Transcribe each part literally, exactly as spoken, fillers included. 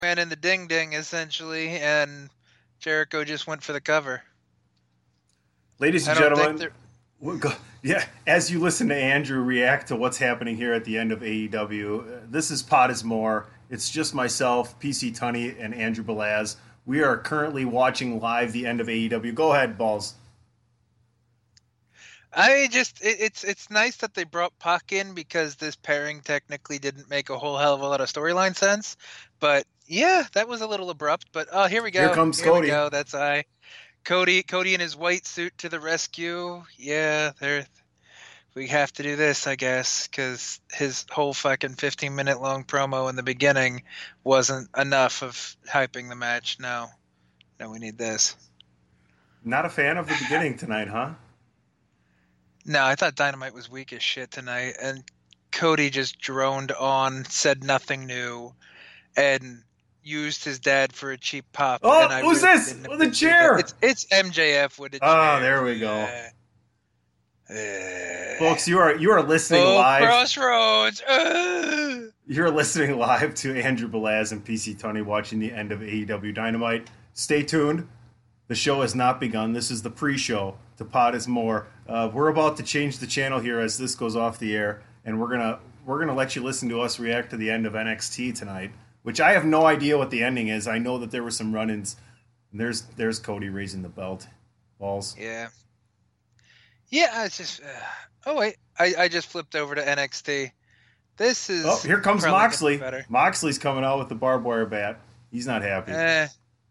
Man in the ding ding essentially, and Jericho just went for the cover. Ladies I and don't think gentlemen, they're. we'll go, yeah, as you listen to Andrew react to what's happening here at the end of A E W, uh, this is Pot is More. It's just myself, P C Tunney, and Andrew Belaz. We are currently watching live the end of A E W. Go ahead, Balls. I just it, it's it's nice that they brought Puck in because this pairing technically didn't make a whole hell of a lot of storyline sense. But yeah, that was a little abrupt. But oh, here we Here go. comes Here we Cody. go. That's I. Cody Cody in his white suit to the rescue. Yeah, there. We have to do this, I guess, because his whole fucking fifteen minute long promo in the beginning wasn't enough of hyping the match. No, no, we need this. Not a fan of the beginning tonight, huh? No, I thought Dynamite was weak as shit tonight, and Cody just droned on, said nothing new, and used his dad for a cheap pop. And Oh, I who's really this? didn't With the appreciate that. chair. It's it's M J F with a Oh, chair. there we go. Uh, uh, Folks, you are you are listening oh, live. Crossroads. Uh. You're listening live to Andrew Belaz and P C Tunney watching the end of A E W Dynamite. Stay tuned. The show has not begun. This is the pre-show. The Pot is More. Uh, we're about to change the channel here as this goes off the air, and we're gonna we're gonna let you listen to us react to the end of N X T tonight. Which I have no idea what the ending is. I know that there were some run-ins. There's there's Cody raising the belt. Balls. Yeah. Yeah, it's just. Uh, oh wait, I, I just flipped over to N X T. This is. Oh, here comes probably Moxley. better. Moxley's coming out with the barbed wire bat. He's not happy. Eh,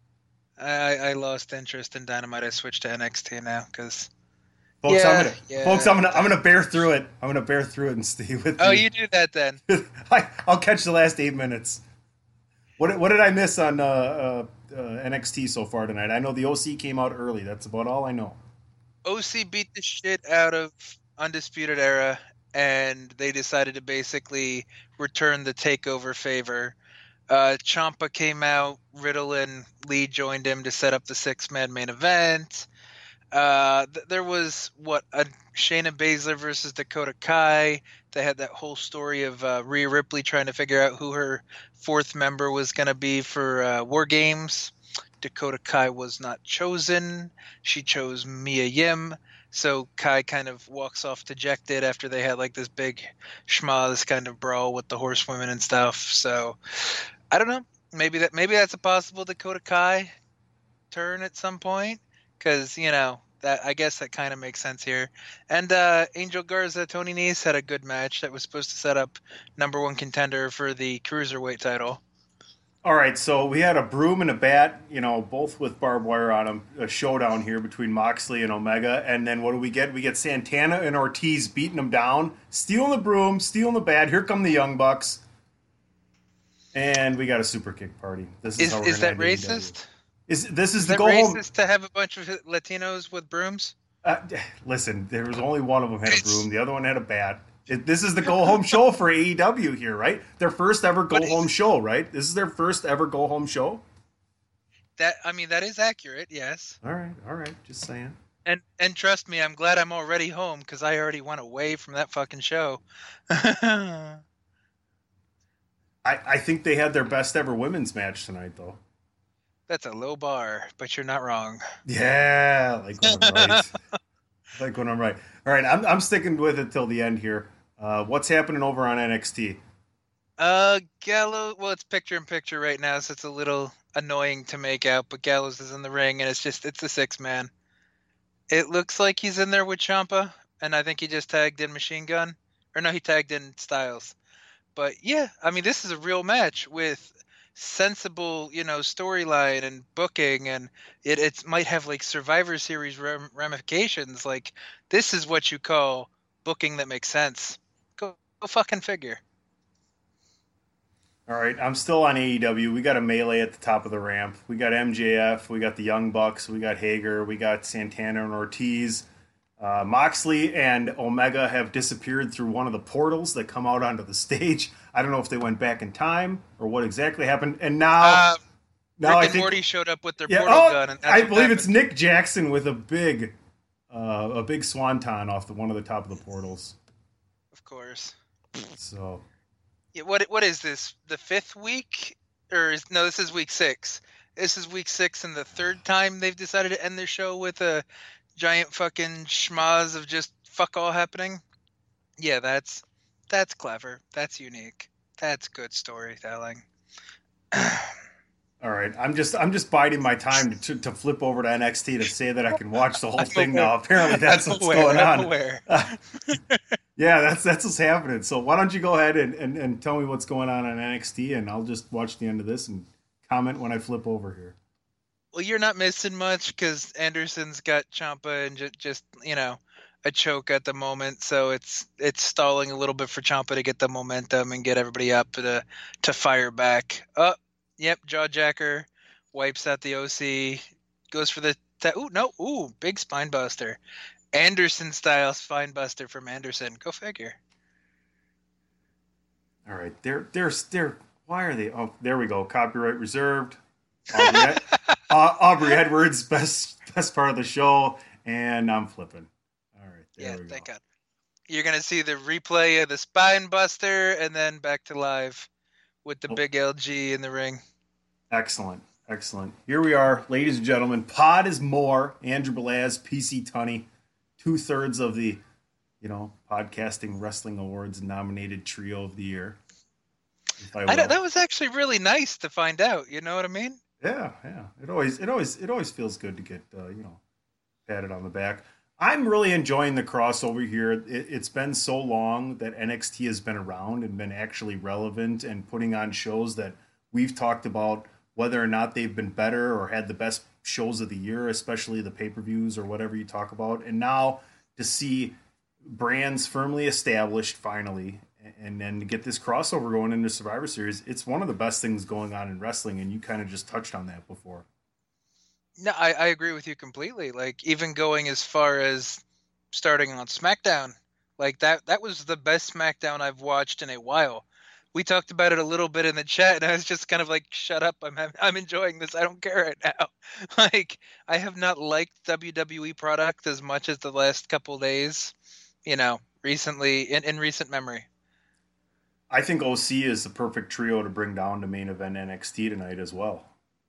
I I lost interest in Dynamite. I switched to N X T now because. Folks, yeah, I'm gonna, yeah. folks, I'm gonna, I'm gonna bear through it. I'm gonna bear through it and stay with Oh, you. you do that then. I, I'll catch the last eight minutes. What, what did I miss on uh, uh, uh, N X T so far tonight? I know the O C came out early. That's about all I know. O C beat the shit out of Undisputed Era, and they decided to basically return the takeover favor. Uh, Ciampa came out, Riddle and Lee joined him to set up the six-man main event. Uh, th- there was, what, a Shayna Baszler versus Dakota Kai. They had that whole story of uh, Rhea Ripley trying to figure out who her fourth member was going to be for uh, War Games. Dakota Kai was not chosen. She chose Mia Yim. So Kai kind of walks off dejected after they had like this big schmaz kind of brawl with the horsewomen and stuff. So I don't know. Maybe that maybe that's a possible Dakota Kai turn at some point. Because, you know, that I guess that kind of makes sense here. And uh, Angel Garza, Tony Nese had a good match that was supposed to set up number one contender for the Cruiserweight title. All right, so we had a broom and a bat, you know, both with barbed wire on them. A showdown here between Moxley and Omega. And then what do we get? We get Santana and Ortiz beating them down, stealing the broom, stealing the bat. Here come the Young Bucks. And we got a super kick party. This is, Is, how we're is that gonna end A E W. racist? Is this is, Is the that go home? racist to have a bunch of Latinos with brooms? Uh, listen, there was only one of them had a broom. The other one had a bat. It, this is the go home show for A E W here, right? Their first ever go home show, right? This is their first ever go home show. That I mean, that is accurate, yes. All right, all right, just saying. And and trust me, I'm glad I'm already home because I already went away from that fucking show. I, I think they had their best ever women's match tonight, though. That's a low bar, but you're not wrong. Yeah, like when I'm right. like when I'm right. All right, I'm I'm sticking with it till the end here. Uh, what's happening over on N X T? Uh, Gallows. Well, it's picture in picture right now, so it's a little annoying to make out. But Gallows is in the ring, and it's just it's the six man. It looks like he's in there with Ciampa, and I think he just tagged in Machine Gun, or no, he tagged in Styles. But yeah, I mean, this is a real match with sensible, you know, storyline and booking, and it it might have like Survivor Series ram- ramifications. Like this is what you call booking that makes sense. Go, go fucking figure. All right, I'm still on A E W. We got a melee at the top of the ramp. We got M J F, we got the Young Bucks, we got Hager, we got Santana and Ortiz. Uh, Moxley and Omega have disappeared through one of the portals that come out onto the stage. I don't know if they went back in time or what exactly happened. And now, Uh, now Rick I and think Morty showed up with their yeah, portal oh, gun, and that's I what believe happened. it's Nick Jackson with a big, uh, a big swanton off the one of the top of the portals. Of course. So Yeah, what what is this? The fifth week or is, no, this is week six. This is week six, and the third time they've decided to end their show with a giant fucking schmaz of just fuck all happening. Yeah, that's that's clever. That's unique. That's good storytelling. All right, I'm just I'm just biding my time to, to flip over to N X T to say that I can watch the whole I'm thing aware. now. Apparently, that's I'm what's aware, going I'm on. aware. Yeah, that's that's what's happening. So why don't you go ahead and, and, and tell me what's going on on N X T, and I'll just watch the end of this and comment when I flip over here. Well, you're not missing much because Anderson's got Ciampa and just, just you know a choke at the moment, so it's it's stalling a little bit for Ciampa to get the momentum and get everybody up to to fire back. Oh, yep, Jawjacker wipes out the O C, goes for the ta- ooh no ooh big spine buster, Anderson style spine buster from Anderson. Go figure. All right, they're they're they're why are they? Oh, there we go. Copyright reserved. Aubrey, Ed- uh, Aubrey Edwards, best best part of the show, and I'm flipping. All right, there Yeah, we go. thank God. You're gonna see the replay of the spine buster, and then back to live with the Oh. big L G in the ring. Excellent, excellent. Here we are, ladies and gentlemen. Pod is more. Andrew Belaz, P C Tunney, two thirds of the, you know, podcasting wrestling awards nominated trio of the year. If I I don't, will. that was actually really nice to find out. You know what I mean? Yeah, yeah. It always, it always, it always feels good to get, uh, you know, patted on the back. I'm really enjoying the crossover here. It, it's been so long that N X T has been around and been actually relevant and putting on shows that we've talked about whether or not they've been better or had the best shows of the year, especially the pay-per-views or whatever you talk about. And now to see brands firmly established finally, and then to get this crossover going into Survivor Series, it's one of the best things going on in wrestling, and you kind of just touched on that before. No, I, I agree with you completely. Like even going as far as starting on SmackDown, like that that was the best SmackDown I've watched in a while. We talked about it a little bit in the chat, and I was just kind of like, "Shut up! I'm I'm enjoying this. I don't care right now." Like I have not liked W W E product as much as the last couple days, you know, recently in, in recent memory. I think O C is the perfect trio to bring down to main event N X T tonight as well.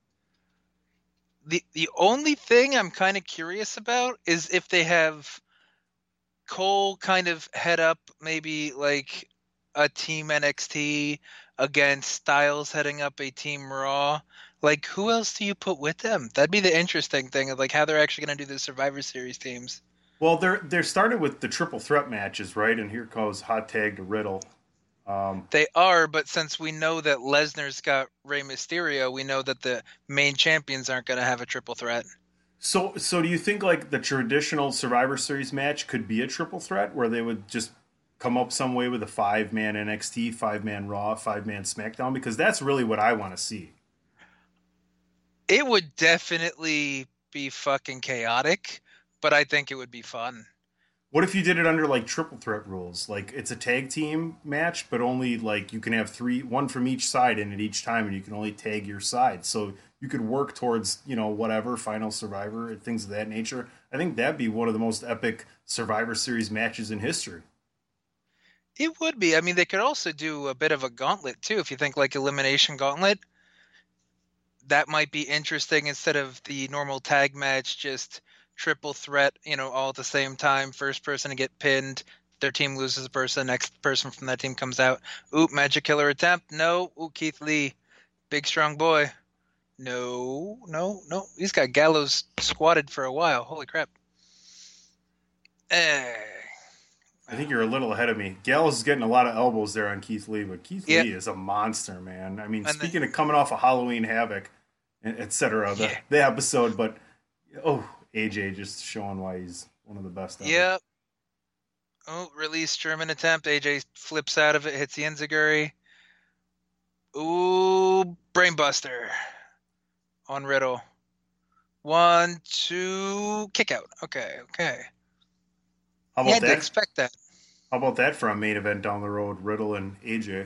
The the only thing I'm kind of curious about is if they have Cole kind of head up maybe like a team N X T against Styles heading up a team Raw. Like who else do you put with them? That'd be the interesting thing of like how they're actually going to do the Survivor Series teams. Well, they're they're started with the triple threat matches, right? And here goes hot tag to Riddle. Um, They are, but since we know that Lesnar's got Rey Mysterio, we know that the main champions aren't going to have a triple threat. so so do you think like the traditional Survivor Series match could be a triple threat where they would just come up some way with a five man N X T, five man Raw, five man SmackDown? Because that's really what I want to see. It would definitely be fucking chaotic, but I think it would be fun. What if you did it under like triple threat rules? Like it's a tag team match, but only like you can have three, one from each side in it each time, and you can only tag your side. So you could work towards, you know, whatever, Final Survivor, things of that nature. I think that'd be one of the most epic Survivor Series matches in history. It would be. I mean, they could also do a bit of a gauntlet too. If you think like Elimination Gauntlet, that might be interesting instead of the normal tag match, just triple threat, you know, all at the same time. First person to get pinned, their team loses a person, next person from that team comes out. Oop, Magic Killer attempt. No. Ooh, Keith Lee, big strong boy. No, no, no. He's got Gallows squatted for a while. Holy crap. Eh. I think you're a little ahead of me. Gallows is getting a lot of elbows there on Keith Lee, but Keith Yeah. Lee is a monster, man. I mean, And speaking then- of coming off of Halloween Havoc, et cetera, the, Yeah. the episode, but oh, A J just showing why he's one of the best ever. Yep. Oh, release German attempt. A J flips out of it, hits the Enziguri. Ooh, brainbuster on Riddle. One, two, kick out. Okay, okay. How You about had to that? expect that. How about that for a main event down the road, Riddle and A J?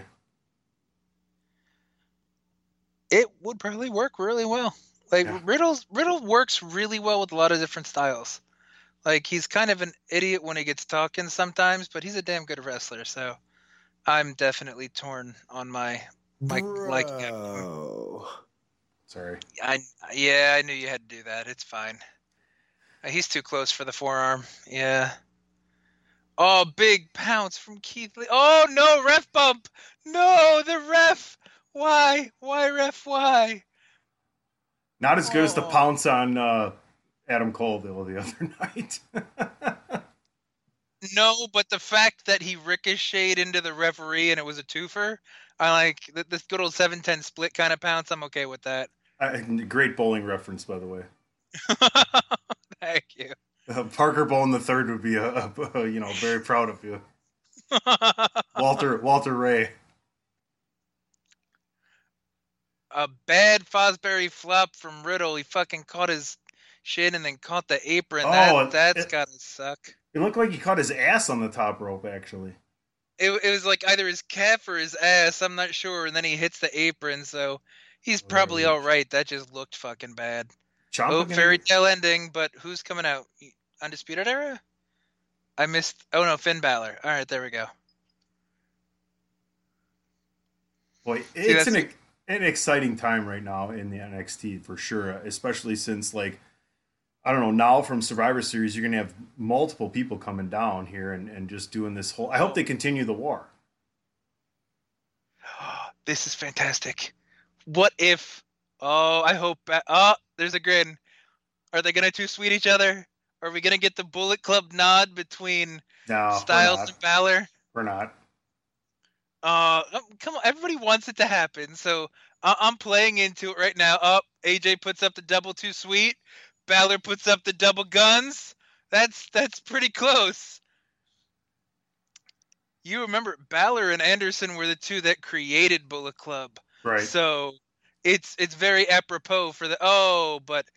It would probably work really well. Like Yeah. Riddle's Riddle works really well with a lot of different styles. Like he's kind of an idiot when he gets talking sometimes, but he's a damn good wrestler. So I'm definitely torn on my Like, like, Bro. Sorry. I yeah, I knew you had to do that. It's fine. He's too close for the forearm. Yeah. Oh, big pounce from Keith Lee. Oh no, ref bump. No, the ref. Why? Why, ref? Why? Not as good as the Oh. pounce on uh, Adam Cole the, the other night. No, but the fact that he ricocheted into the referee and it was a twofer, I like th- this good old seven ten split kind of pounce. I'm okay with that. Uh, great bowling reference, by the way. Thank you. Uh, Parker Bowling the third would be, a, a, a, you know, very proud of you. Walter Walter Ray. A bad Fosbury flop from Riddle. He fucking caught his shin and then caught the apron. Oh, that that's it- gotta suck. It looked like he caught his ass on the top rope, actually. It, it was like either his calf or his ass. I'm not sure. And then he hits the apron, so he's probably Right. all right. That just looked fucking bad. Ciampa Oh, gonna- fairy tale ending, but who's coming out? Undisputed Era? I missed. Oh no, Finn Balor. All right, there we go. Boy, it's that's- an, an exciting time right now in the N X T for sure, especially since, like, I don't know, now from Survivor Series, you're going to have multiple people coming down here and, and just doing this whole... I hope they continue the war. This is fantastic. What if? Oh, I hope. Ba- oh, there's a grin. Are they gonna two sweet each other? Are we gonna get the Bullet Club nod between No, Styles we're not. and Balor? We're not. Uh, um, come on, everybody wants it to happen, so I- I'm playing into it right now. Up, oh, A J puts up the double too sweet. Balor puts up the double guns. That's that's pretty close. You remember Balor and Anderson were the two that created Bullet Club, Right. so it's it's very apropos for the oh, but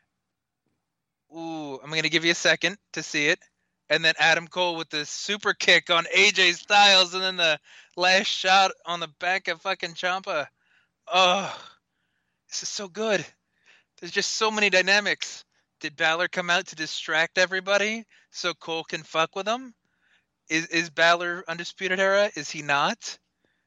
ooh, I'm gonna give you a second to see it. And then Adam Cole with the super kick on A J Styles, and then the last shot on the back of fucking Ciampa. Oh, this is so good. There's just so many dynamics. Did Balor come out to distract everybody so Cole can fuck with him? Is is Balor Undisputed Era? Is he not?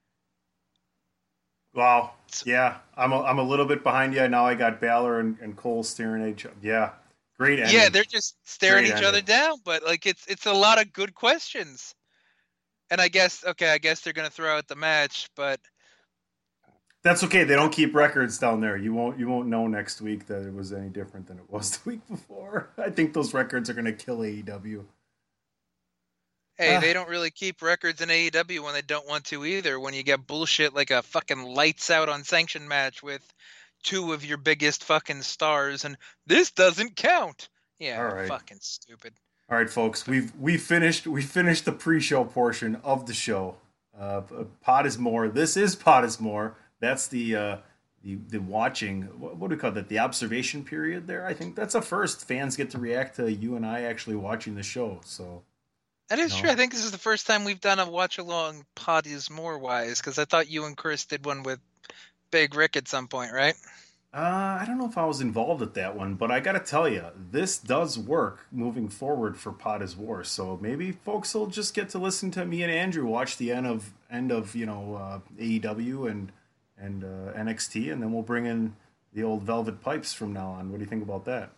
Wow. Yeah, I'm a, I'm a little bit behind you. Now I got Balor and, and Cole staring at each other. Yeah, great ending. Yeah, they're just staring Great each other ending. down, but like it's it's a lot of good questions. And I guess okay, I guess they're gonna throw out the match, but That's okay. They don't keep records down there. You won't you won't know next week that it was any different than it was the week before. I think those records are going to kill A E W. hey, Ah. they don't really keep records in A E W when they don't want to either. When you get bullshit like a fucking lights out unsanctioned match with two of your biggest fucking stars, and this doesn't count. Yeah, All right. fucking stupid. All right, folks, we've we finished we finished the pre-show portion of the show. Uh, Pod is more. This is Pod is more. That's the uh, the the watching. What, what do we call that? The observation period. There, I think that's a first. Fans get to react to you and I actually watching the show. So That is No. true. I think this is the first time we've done a watch along Pod is more wise, because I thought you and Chris did one with Big Rick at some point, right? uh, I don't know if I was involved at that one, but I got to tell you, this does work moving forward for Pod is War. So maybe folks will just get to listen to me and Andrew watch the end of end of you know uh, A E W and and uh, N X T, and then we'll bring in the old Velvet Pipes from now on. What do you think about that?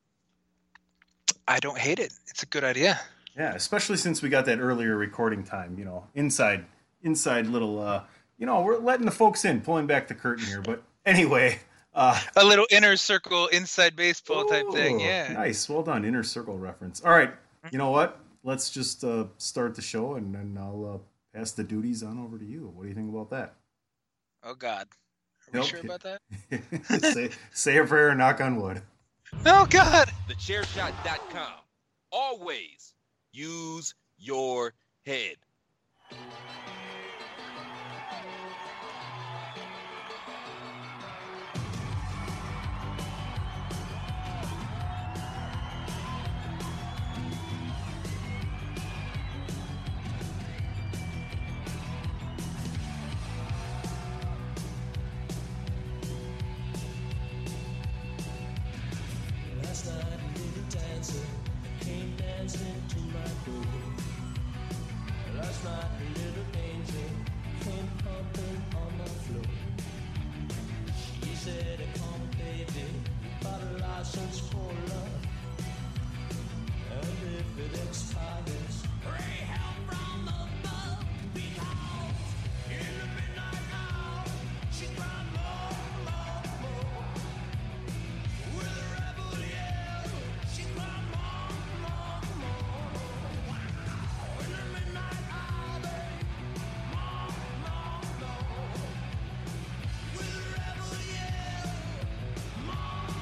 I don't hate it. It's a good idea. Yeah, especially since we got that earlier recording time. You know, inside inside little. Uh, you know, we're letting the folks in, pulling back the curtain here. But anyway. Uh, A little inner circle inside baseball type thing, Ooh, yeah. Nice. Well done. Inner circle reference. All right. You know what? Let's just uh, start the show, and then I'll uh, pass the duties on over to you. What do you think about that? Oh God, are we Nope. sure about that? say, say a prayer and knock on wood. Oh God. the chair shot dot com. Always use your head. Last night a little dancer came dancing to my door. Last night a little angel came pumping on the floor. He said, come baby, got a license for love. And if it expires, pray help from above. Because in the midnight hour, she cried more, more, more. With a rebel yell, she cried more, more, more. Wow. In the midnight hour, babe, more, more, more. With a rebel yell, more,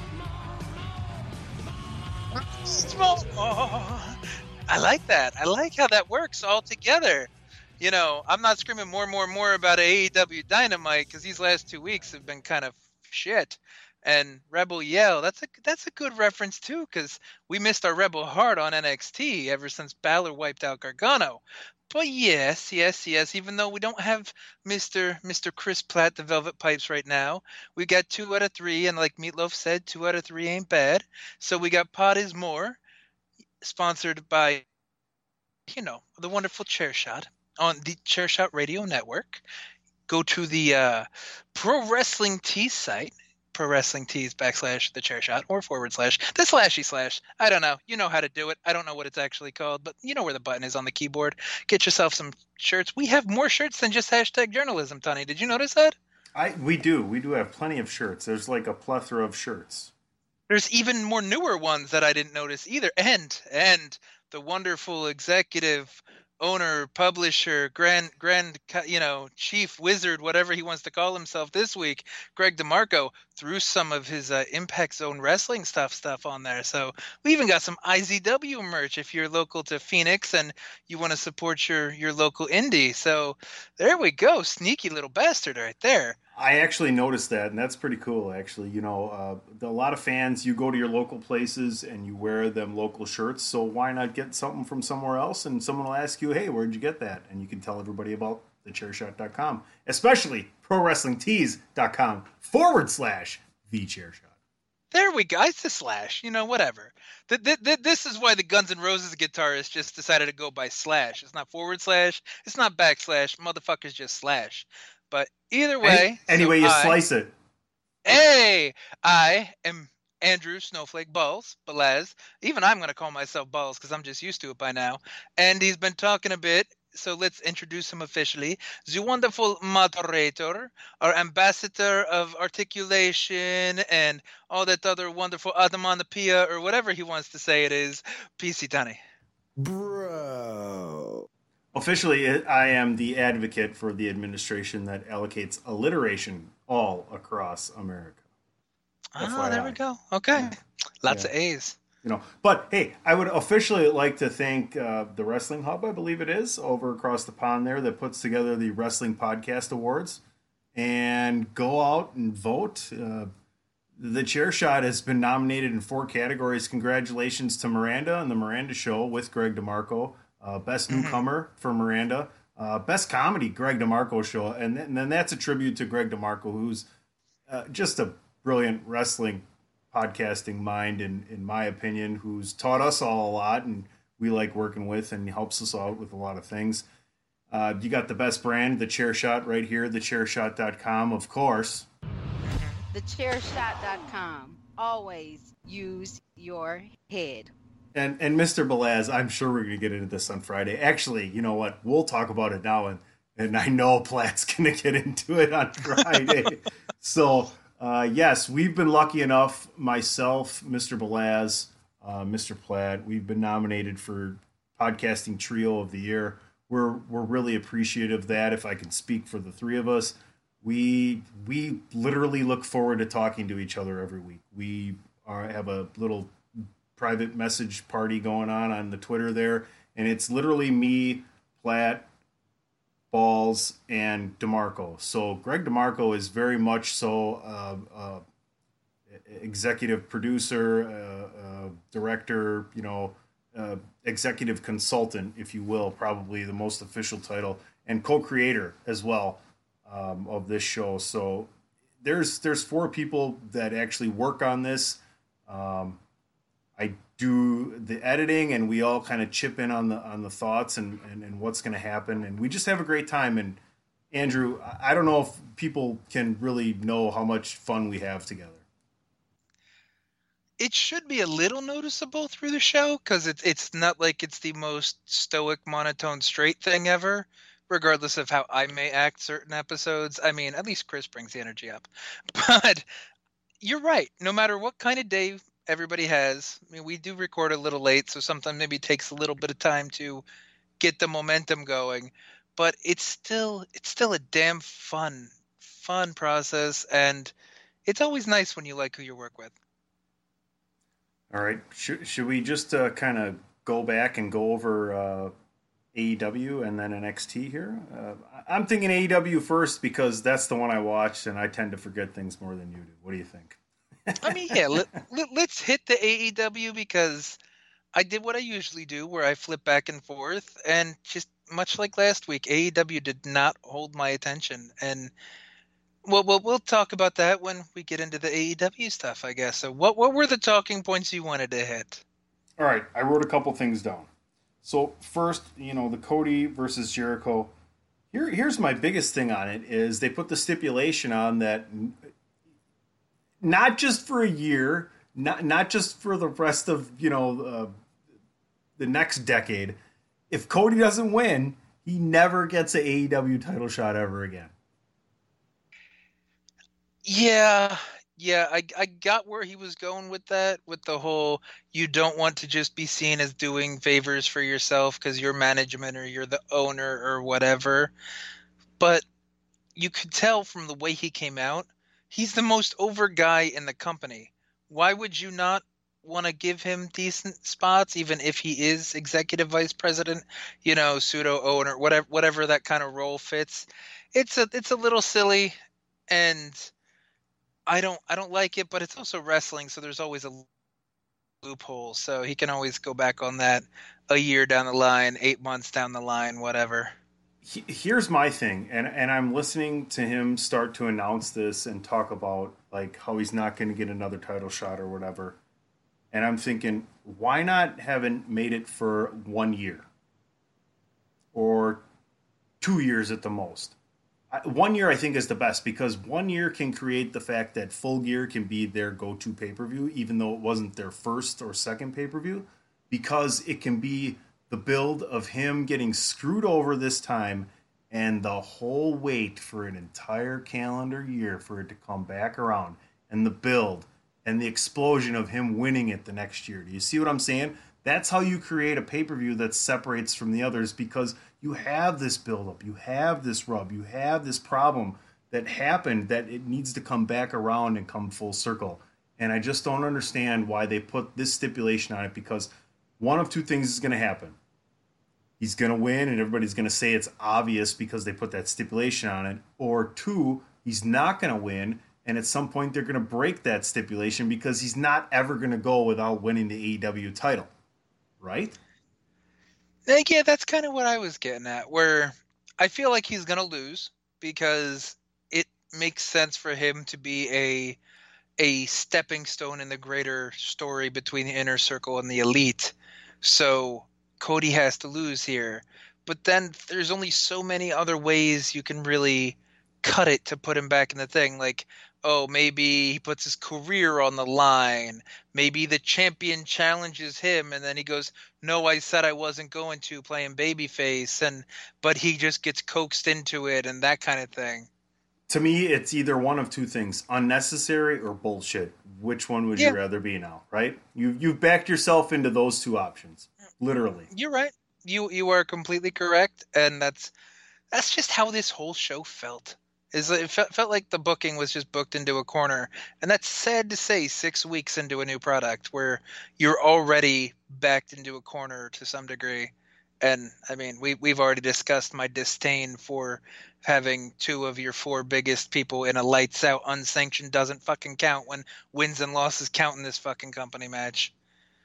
more, more. Small. I like that. I like how that works all together. You know, I'm not screaming more, more, more about A E W Dynamite because these last two weeks have been kind of shit. And Rebel Yell, that's a that's a good reference too because we missed our Rebel Heart on N X T ever since Balor wiped out Gargano. But yes, yes, yes. Even though we don't have Mister Mister Chris Platt, the Velvet Pipes, right now, we got two out of three, and like Meatloaf said, two out of three ain't bad. So we got Pod is More, sponsored by, you know, the wonderful Chair Shot on the Chair Shot Radio Network. Go to the uh, Pro Wrestling Tees site, Pro Wrestling Tees backslash the Chair Shot or forward slash the slashy slash. I don't know. You know how to do it. I don't know what it's actually called, but you know where the button is on the keyboard. Get yourself some shirts. We have more shirts than just hashtag journalism, Tony. Did you notice that? I we do. We do have plenty of shirts. There's like a plethora of shirts. There's even more newer ones that I didn't notice either. And and the wonderful executive owner, publisher, grand grand you know, chief wizard, whatever he wants to call himself this week, Greg DeMarco, threw some of his uh, Impact Zone wrestling stuff stuff on there. So we even got some I Z W merch if you're local to Phoenix and you want to support your your local indie. So there we go, sneaky little bastard right there. I actually noticed that, and that's pretty cool, actually. You know, uh, a lot of fans, you go to your local places and you wear them local shirts, so why not get something from somewhere else? And someone will ask you, hey, where'd you get that? And you can tell everybody about the chair shot dot com, especially pro wrestling tees dot com forward slash the chair shot. There we go. It's a slash. You know, whatever. Th- th- th- this is why the Guns N' Roses guitarist just decided to go by slash. It's not forward slash. It's not backslash. Motherfuckers just slash. But either way. Any, anyway, so you I, slice it. Hey, I am Andrew Snowflake Balls, Balaz. Even I'm going to call myself Balls because I'm just used to it by now. And he's been talking a bit. So let's introduce him officially. The wonderful moderator, our ambassador of articulation and all that other wonderful onomatopoeia or whatever he wants to say it is, P C Tani. Bro. Officially, I am the advocate for the administration that allocates alliteration all across America. Ah, F Y I. there we go. Okay. Yeah. Lots Yeah. of A's. You know, but hey, I would officially like to thank uh, the Wrestling Hub, I believe it is, over across the pond there, that puts together the Wrestling Podcast Awards. And go out and vote. Uh, the Chair Shot has been nominated in four categories. Congratulations to Miranda and the Miranda Show with Greg DeMarco. Uh, best newcomer mm-hmm. for Miranda. Uh, best comedy, Greg DeMarco Show. And, th- and then that's a tribute to Greg DeMarco, who's uh, just a brilliant wrestling podcasting mind, in, in my opinion, who's taught us all a lot and we like working with and helps us out with a lot of things. Uh, you got the best brand, The Chair Shot, right here, the chair shot dot com, of course. the chair shot dot com. Always use your head. And and Mister Belaz, I'm sure we're going to get into this on Friday. Actually, you know what? We'll talk about it now, and, and I know Platt's going to get into it on Friday. so, uh, yes, we've been lucky enough, myself, Mister Belaz, uh, Mister Platt, we've been nominated for Podcasting Trio of the Year. We're we're really appreciative of that, if I can speak for the three of us. We we literally look forward to talking to each other every week. We are, have a little private message party going on on the Twitter there, and it's literally me, Platt, Balls, and DeMarco. So Greg DeMarco is very much so uh, uh, executive producer, uh, uh, director, you know, uh, executive consultant, if you will, probably the most official title, and co-creator as well um, of this show. So there's there's four people that actually work on this. Um, I do the editing, and we all kind of chip in on the on the thoughts and, and, and what's going to happen, and we just have a great time. And Andrew, I don't know if people can really know how much fun we have together. It should be a little noticeable through the show because it's it's not like it's the most stoic, monotone, straight thing ever, regardless of how I may act certain episodes. I mean, at least Chris brings the energy up. But you're right. No matter what kind of day everybody has, I mean, we do record a little late, so sometimes maybe it takes a little bit of time to get the momentum going. But it's still it's still a damn fun, fun process, and it's always nice when you like who you work with. All right. Should, should we just uh, kind of go back and go over uh, A E W and then N X T here? Uh, I'm thinking A E W first because that's the one I watched, and I tend to forget things more than you do. What do you think? I mean, yeah, let, let, let's hit the A E W because I did what I usually do where I flip back and forth, and just much like last week, A E W did not hold my attention. And Well, well, we'll talk about that when we get into the A E W stuff, I guess. So what what were the talking points you wanted to hit? All right, I wrote a couple things down. So first, you know, the Cody versus Jericho. Here, here's my biggest thing on it is they put the stipulation on that not just for a year, not not just for the rest of, you know, uh, the next decade. If Cody doesn't win, he never gets an A E W title shot ever again. Yeah, yeah, I I got where he was going with that, with the whole you don't want to just be seen as doing favors for yourself because you're management or you're the owner or whatever. But you could tell from the way he came out, he's the most over guy in the company. Why would you not want to give him decent spots, even if he is executive vice president, you know, pseudo owner, whatever whatever that kind of role fits? It's a it's a little silly, and I don't I don't like it, but it's also wrestling, so there's always a loophole. So he can always go back on that a year down the line, eight months down the line, whatever. Here's my thing, and, and I'm listening to him start to announce this and talk about like how he's not going to get another title shot or whatever. And I'm thinking, why not haven't made it for one year or two years at the most? One year, I think, is the best because one year can create the fact that Full Gear can be their go-to pay-per-view, even though it wasn't their first or second pay-per-view, because it can be the build of him getting screwed over this time and the whole wait for an entire calendar year for it to come back around, and the build and the explosion of him winning it the next year. Do you see what I'm saying? That's how you create a pay-per-view that separates from the others, because you have this buildup, you have this rub, you have this problem that happened that it needs to come back around and come full circle. And I just don't understand why they put this stipulation on it, because one of two things is going to happen. He's going to win and everybody's going to say it's obvious because they put that stipulation on it. Or two, he's not going to win, and at some point they're going to break that stipulation because he's not ever going to go without winning the A E W title. Right? Like, yeah, that's kind of what I was getting at, where I feel like he's going to lose because it makes sense for him to be a a stepping stone in the greater story between the Inner Circle and the Elite. So Cody has to lose here. But then there's only so many other ways you can really cut it to put him back in the thing. Like, oh, maybe he puts his career on the line. Maybe the champion challenges him, and then he goes, no, I said I wasn't going to, playing babyface, and but he just gets coaxed into it and that kind of thing. To me, it's either one of two things, unnecessary or bullshit. Which one would Yeah. you rather be now, right? You, you've backed yourself into those two options, literally. You're right. You you are completely correct, and that's that's just how this whole show felt. Is it felt, felt like the booking was just booked into a corner, and that's sad to say. Six weeks into a new product, where you're already backed into a corner to some degree. And I mean, we we've already discussed my disdain for having two of your four biggest people in a lights out unsanctioned doesn't fucking count when wins and losses count in this fucking company match.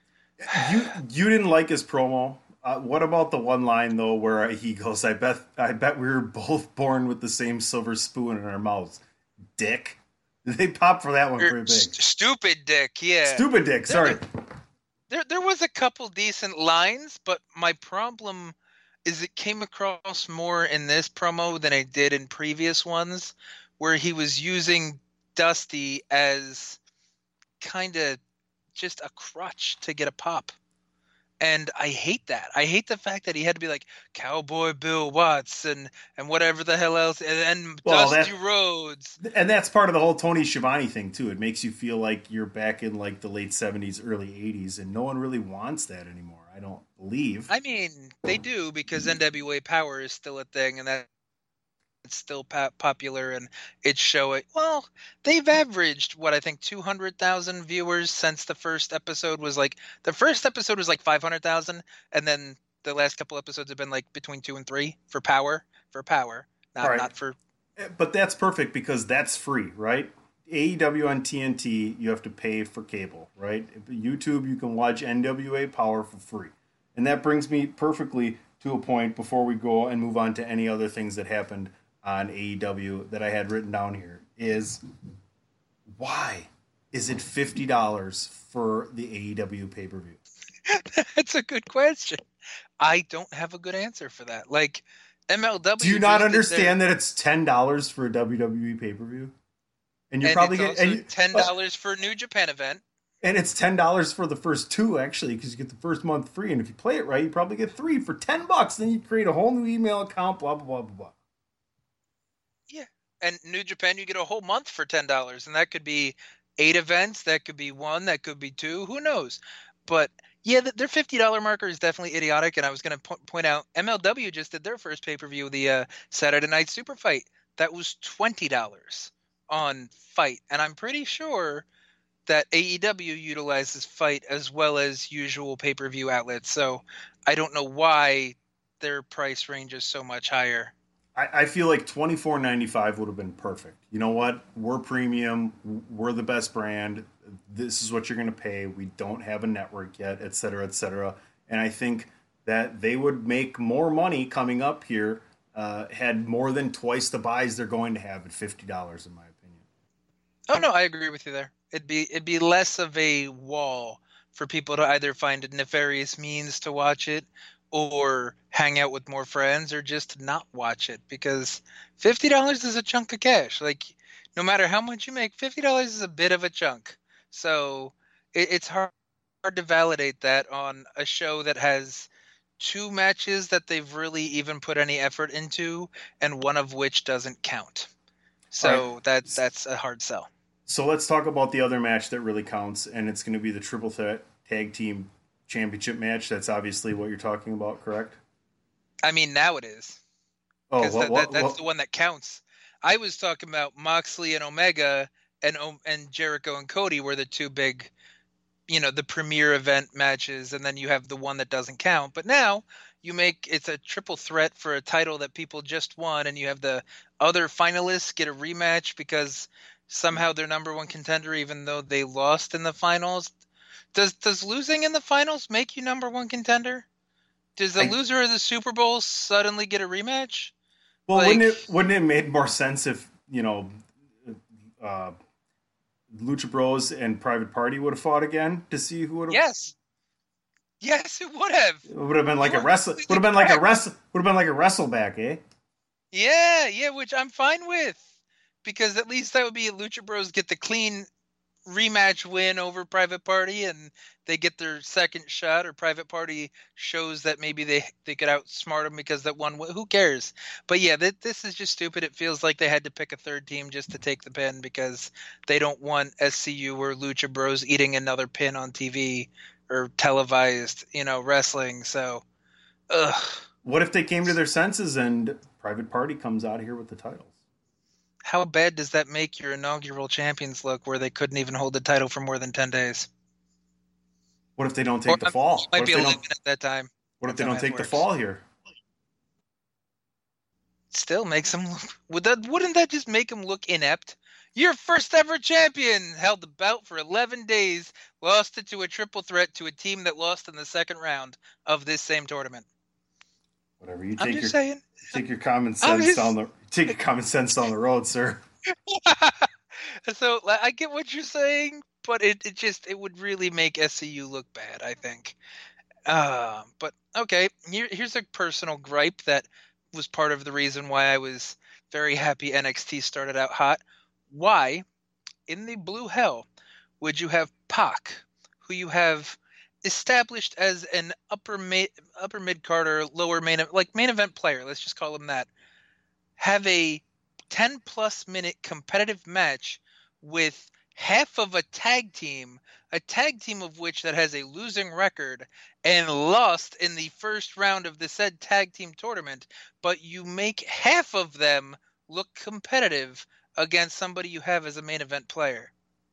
You you didn't like his promo. Uh, what about the one line though, where he goes, "I bet I bet we were both born with the same silver spoon in our mouths." Dick. They popped for that one Er, pretty big. st- stupid dick, yeah. Stupid dick. Sorry. There, there was a couple decent lines, but my problem is it came across more in this promo than it did in previous ones, where he was using Dusty as kind of just a crutch to get a pop. And I hate that. I hate the fact that he had to be like Cowboy Bill Watts and, and whatever the hell else, and, and Well, Dusty that- Rhodes. And that's part of the whole Tony Schiavone thing too. It makes you feel like you're back in like the late seventies, early eighties, and no one really wants that anymore. I don't believe. I mean, they do, because N W A Power is still a thing, and that it's still po- popular, and it's showing. Well, they've averaged what I think two hundred thousand viewers since the first episode was like the first episode was like five hundred thousand, and then the last couple episodes have been like between two and three for Power for Power, not Right. not for. But that's perfect because that's free, right? A E W on T N T, you have to pay for cable, right? YouTube, you can watch N W A Power for free. And that brings me perfectly to a point before we go and move on to any other things that happened on A E W that I had written down here, is why is it fifty dollars for the A E W pay-per-view? That's a good question. I don't have a good answer for that. Like M L W. Do you not just did understand their- that it's ten dollars for a W W E pay-per-view? And you and probably it's get also and you, ten dollars for a New Japan event. And it's ten dollars for the first two, actually, because you get the first month free. And if you play it right, you probably get three for ten bucks. Then you create a whole new email account, blah, blah, blah, blah, blah. Yeah. And New Japan, you get a whole month for ten dollars. And that could be eight events. That could be one. That could be two. Who knows? But yeah, th- their fifty dollars marker is definitely idiotic. And I was going to po- point out, M L W just did their first pay-per-view, the uh, Saturday Night Super Fight. That was twenty dollars on Fight. And I'm pretty sure that A E W utilizes Fight as well as usual pay-per-view outlets. So I don't know why their price range is so much higher. I, I feel like twenty-four ninety-five would have been perfect. You know what? We're premium. We're the best brand. This is what you're going to pay. We don't have a network yet, et cetera, et cetera. And I think that they would make more money coming up here uh, had more than twice the buys they're going to have at fifty dollars, in my opinion. Oh no, I agree with you there. It'd be it'd be less of a wall for people to either find nefarious means to watch it, or hang out with more friends, or just not watch it, because fifty dollars is a chunk of cash. Like, no matter how much you make, fifty dollars is a bit of a chunk. So it, it's hard, hard to validate that on a show that has two matches that they've really even put any effort into, and one of which doesn't count. So Right. that that's a hard sell. So let's talk about the other match that really counts, and it's going to be the Triple Threat Tag Team Championship match. That's obviously what you're talking about, correct? I mean, now it is. Oh, Because what, that, what, that, that's what- the one that counts. I was talking about Moxley and Omega, and O- and Jericho and Cody were the two big, you know, the premier event matches, and then you have the one that doesn't count. But now you make it's a triple threat for a title that people just won, and you have the other finalists get a rematch because somehow they're number one contender, even though they lost in the finals. Does does losing in the finals make you number one contender? Does the I- loser of the Super Bowl suddenly get a rematch? well, like- wouldn't it wouldn't it made more sense if, you know, uh, Lucha Bros and Private Party would have fought again to see who would have? Yes. Yes, it would have. It would have been like You a were wrestle. Would completely have been like a correct. wrestle. Would have been like a wrestleback, eh? Yeah, yeah, which I'm fine with. Because at least that would be Lucha Bros get the clean rematch win over Private Party, and they get their second shot, or Private Party shows that maybe they, they could outsmart them because that one, who cares? But yeah, th- this is just stupid. It feels like they had to pick a third team just to take the pin because they don't want S C U or Lucha Bros eating another pin on T V or televised, you know, wrestling. So, ugh. What if they came to their senses and Private Party comes out here with the titles? How bad does that make your inaugural champions look, where they couldn't even hold the title for more than ten days? What if they don't take Or, the um, fall? Might What be if a they don't? limit at that time. What if they That's how don't take math the works. fall here? Still makes them look. Would that? Wouldn't that just make them look inept? Your first ever champion held the belt for eleven days, lost it to a triple threat to a team that lost in the second round of this same tournament. Whatever. You I'm take just your saying. take your common I'm sense just- down the take your common sense down the road, sir. So like, I get what you're saying, but it, it just it would really make S C U look bad, I think. Uh, but okay, here, here's a personal gripe that was part of the reason why I was very happy N X T started out hot. Why, in the blue hell, would you have Pac, who you have established as an upper ma- upper mid card or lower main like main event player, let's just call him that, have a ten plus minute competitive match with half of a tag team, a tag team of which that has a losing record and lost in the first round of the said tag team tournament, but you make half of them look competitive against somebody you have as a main event player.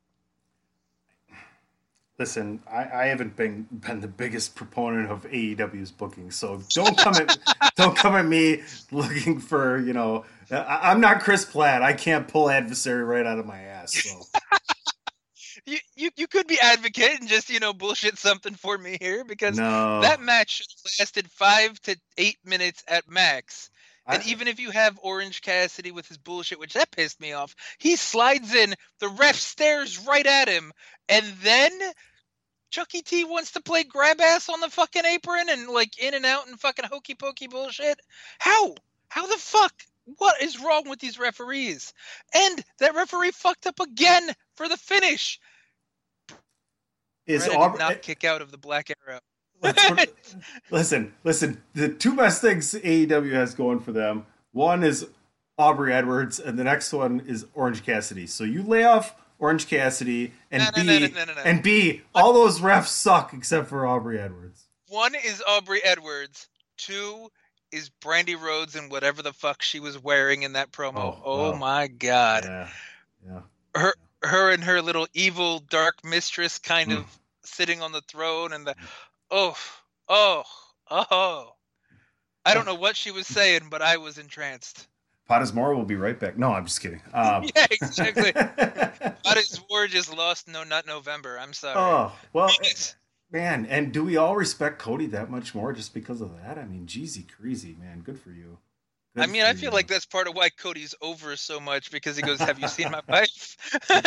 Listen, I, I haven't been been the biggest proponent of A E W's booking, so don't come at don't come at me looking for, you know, I, I'm not Chris Platt. I can't pull adversary right out of my ass. So you, you you could be advocate and just, you know, bullshit something for me here, because no, that match should have lasted five to eight minutes at max. And I, even if you have Orange Cassidy with his bullshit, which that pissed me off, he slides in, the ref stares right at him, and then Chucky T wants to play grab ass on the fucking apron and like in and out and fucking hokey pokey bullshit. How? How the fuck? What is wrong with these referees? And that referee fucked up again for the finish. is Brenda Aubrey, did not kick out of the Black Arrow. let's- listen, listen. The two best things A E W has going for them, one is Aubrey Edwards, and the next one is Orange Cassidy. So you lay off Orange Cassidy, and No, no, B, no, no, no, no. and B, all those refs suck except for Aubrey Edwards. One is Aubrey Edwards. Two is Brandy Rhodes and whatever the fuck she was wearing in that promo. Oh, Oh, wow. my god. Yeah, yeah. Her her and her little evil dark mistress kind Mm. of sitting on the throne, and the oh oh oh I don't know what she was saying, but I was entranced. Potter's More will be right back. No, I'm just kidding. Um, Yeah, exactly. But his war just lost no nut November. I'm sorry. oh well, Yes. man. And do we all respect Cody that much more just because of that? I mean, jeezy, crazy, man. Good for you. Good I mean, I for feel you. like that's part of why Cody's over so much, because he goes, "Have you seen my wife?"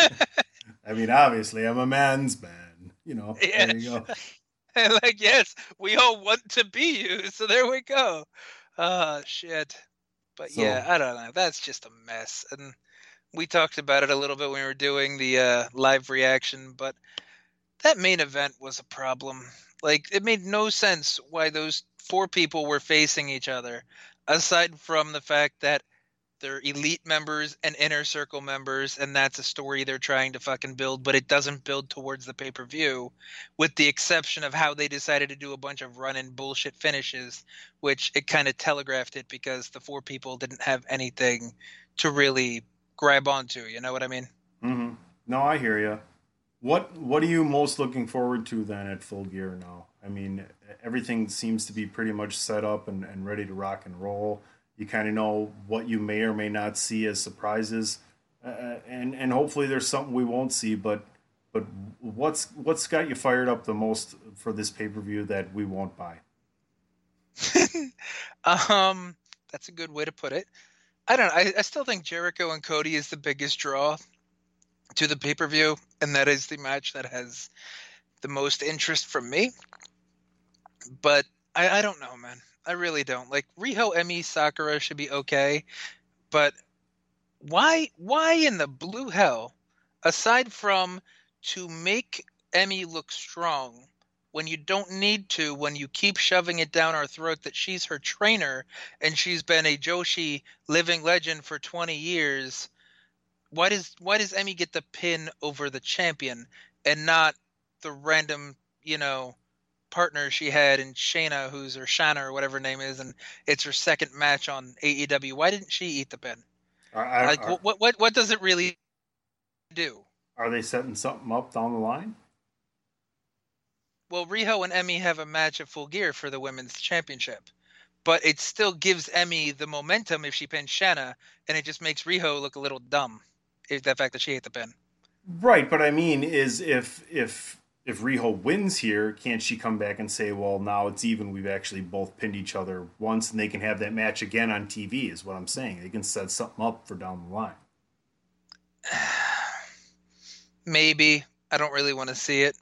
I mean, obviously, I'm a man's man. You know, Yeah. there you go. And like, yes, we all want to be you, so there we go. Oh shit. But So- yeah, I don't know. That's just a mess. And we talked about it a little bit when we were doing the uh, live reaction, but that main event was a problem. Like, it made no sense why those four people were facing each other, aside from the fact that they're elite members and inner circle members, and that's a story they're trying to fucking build, but it doesn't build towards the pay-per-view, with the exception of how they decided to do a bunch of run-in bullshit finishes, which it kind of telegraphed it because the four people didn't have anything to really grab onto, you know what I mean? hmm No, I hear you. What What are you most looking forward to then at Full Gear now? I mean, everything seems to be pretty much set up and, and ready to rock and roll. You kind of know what you may or may not see as surprises, uh, and and hopefully there's something we won't see. But but what's what's got you fired up the most for this pay per view that we won't buy? um, that's a good way to put it. I don't know. I, I still think Jericho and Cody is the biggest draw to the pay-per-view, and that is the match that has the most interest from me. But I, I don't know, man. I really don't. Like, Riho, Emi, Sakura should be okay, but why why in the blue hell, aside from to make Emi look strong, when you don't need to, when you keep shoving it down our throat that she's her trainer and she's been a Joshi living legend for twenty years, why does why does Emi get the pin over the champion and not the random, you know, partner she had in Shayna, who's or Shana or whatever her name is, and it's her second match on A E W? Why didn't she eat the pin? Are, are, Like, are, what what what does it really do? are they setting something up down the line? Well, Riho and Emi have a match at Full Gear for the women's championship, but it still gives Emi the momentum if she pins Shayna, and it just makes Riho look a little dumb. If the fact that she ate the pin. Right, but I mean, is if if if Riho wins here, can't she come back and say, well, now it's even, we've actually both pinned each other once, and they can have that match again on T V, is what I'm saying. They can set something up for down the line. Maybe. I don't really want to see it,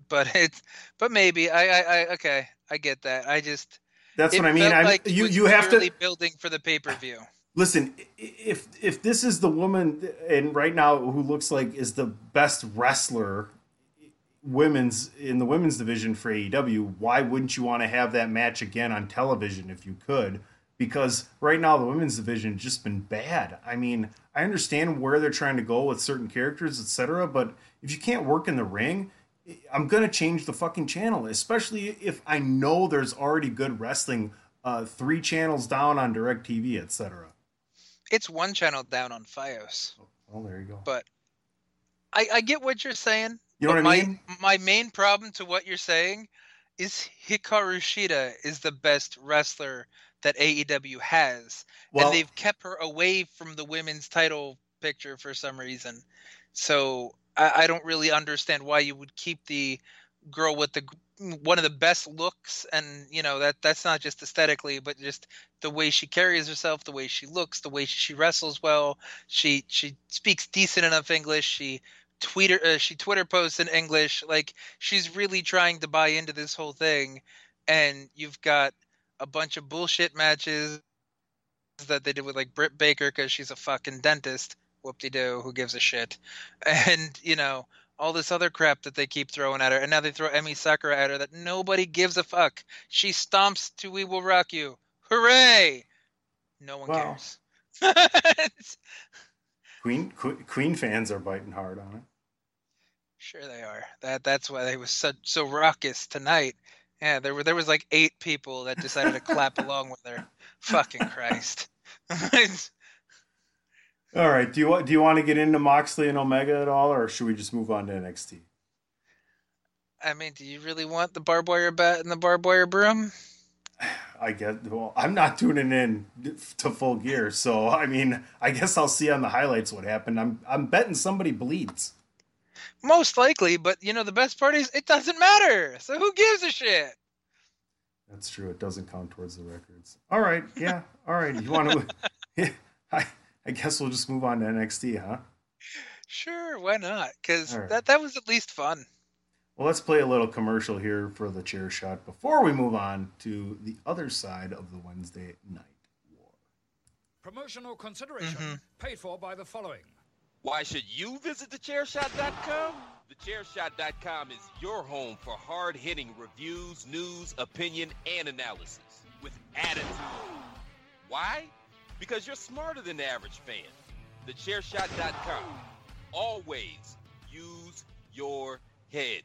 but it's but maybe I I, I okay I get that. I just That's it what I mean. felt I like it you was you have purely to building for the pay per view. listen. If if this is the woman and right now who looks like is the best wrestler women's in the women's division for A E W, why wouldn't you want to have that match again on television if you could? Because right now the women's division has just been bad. I mean, I understand where they're trying to go with certain characters, et cetera, but if you can't work in the ring, I'm going to change the fucking channel, especially if I know there's already good wrestling uh, three channels down on DirecTV, et cetera. It's one channel down on Fios. Oh, there you go. But I, I get what you're saying. You know but what I my, mean? My main problem to what you're saying is Hikaru Shida is the best wrestler that A E W has. Well, and they've kept her away from the women's title picture for some reason. So I, I don't really understand why you would keep the girl with the one of the best looks, and you know that that's not just aesthetically, but just the way she carries herself, the way she looks, the way she wrestles well. She she speaks decent enough English. She Twitter uh, she Twitter posts in English. Like she's really trying to buy into this whole thing, and you've got a bunch of bullshit matches that they did with like Britt Baker because she's a fucking dentist. Whoop-de-doo, who gives a shit? And you know all this other crap that they keep throwing at her, and now they throw Emi Sakura at her that nobody gives a fuck. She stomps to "We Will Rock You." Hooray! No one Wow. cares. Queen, Queen Queen fans are biting hard on it. Sure they are. That that's why they was so so raucous tonight. Yeah, there were there was like eight people that decided to clap along with her. Fucking Christ. All right. Do you want do you want to get into Moxley and Omega at all, or should we just move on to N X T? I mean, do you really want the barbed wire bat and the barbed wire broom? I guess. Well, I'm not tuning in to Full Gear, so I mean, I guess I'll see on the highlights what happened. I'm I'm betting somebody bleeds. Most likely, but you know the best part is it doesn't matter. So who gives a shit? That's true. It doesn't count towards the records. All right. Yeah. All right. You want to? I I guess we'll just move on to N X T, huh? Sure, why not? Because All right. that, that was at least fun. Well, let's play a little commercial here for the chair shot before we move on to the other side of the Wednesday night war. Promotional consideration Mm-hmm. paid for by the following. Why should you visit the chair shot dot com? the chair shot dot com is your home for hard-hitting reviews, news, opinion, and analysis with attitude. Why? Because you're smarter than the average fan. the chair shot dot com. Always use your head.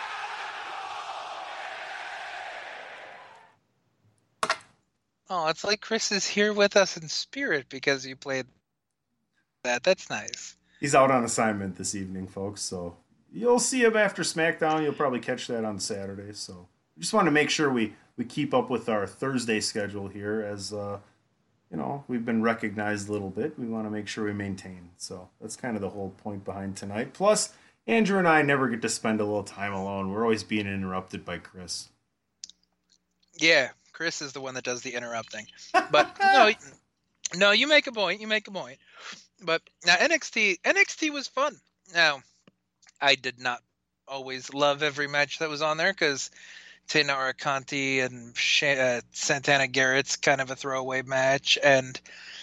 Oh, it's like Chris is here with us in spirit because you played that. That's nice. He's out on assignment this evening, folks, so you'll see him after SmackDown. You'll probably catch that on Saturday. So we just want to make sure we, we keep up with our Thursday schedule here as, uh, you know, we've been recognized a little bit. We want to make sure we maintain. So that's kind of the whole point behind tonight. Plus, Andrew and I never get to spend a little time alone. We're always being interrupted by Chris. Yeah, Chris is the one that does the interrupting. But no, no, you make a point. You make a point. But now N X T, N X T was fun. Now, I did not always love every match that was on there because Taynara Conti and uh, Santana Garrett's kind of a throwaway match, and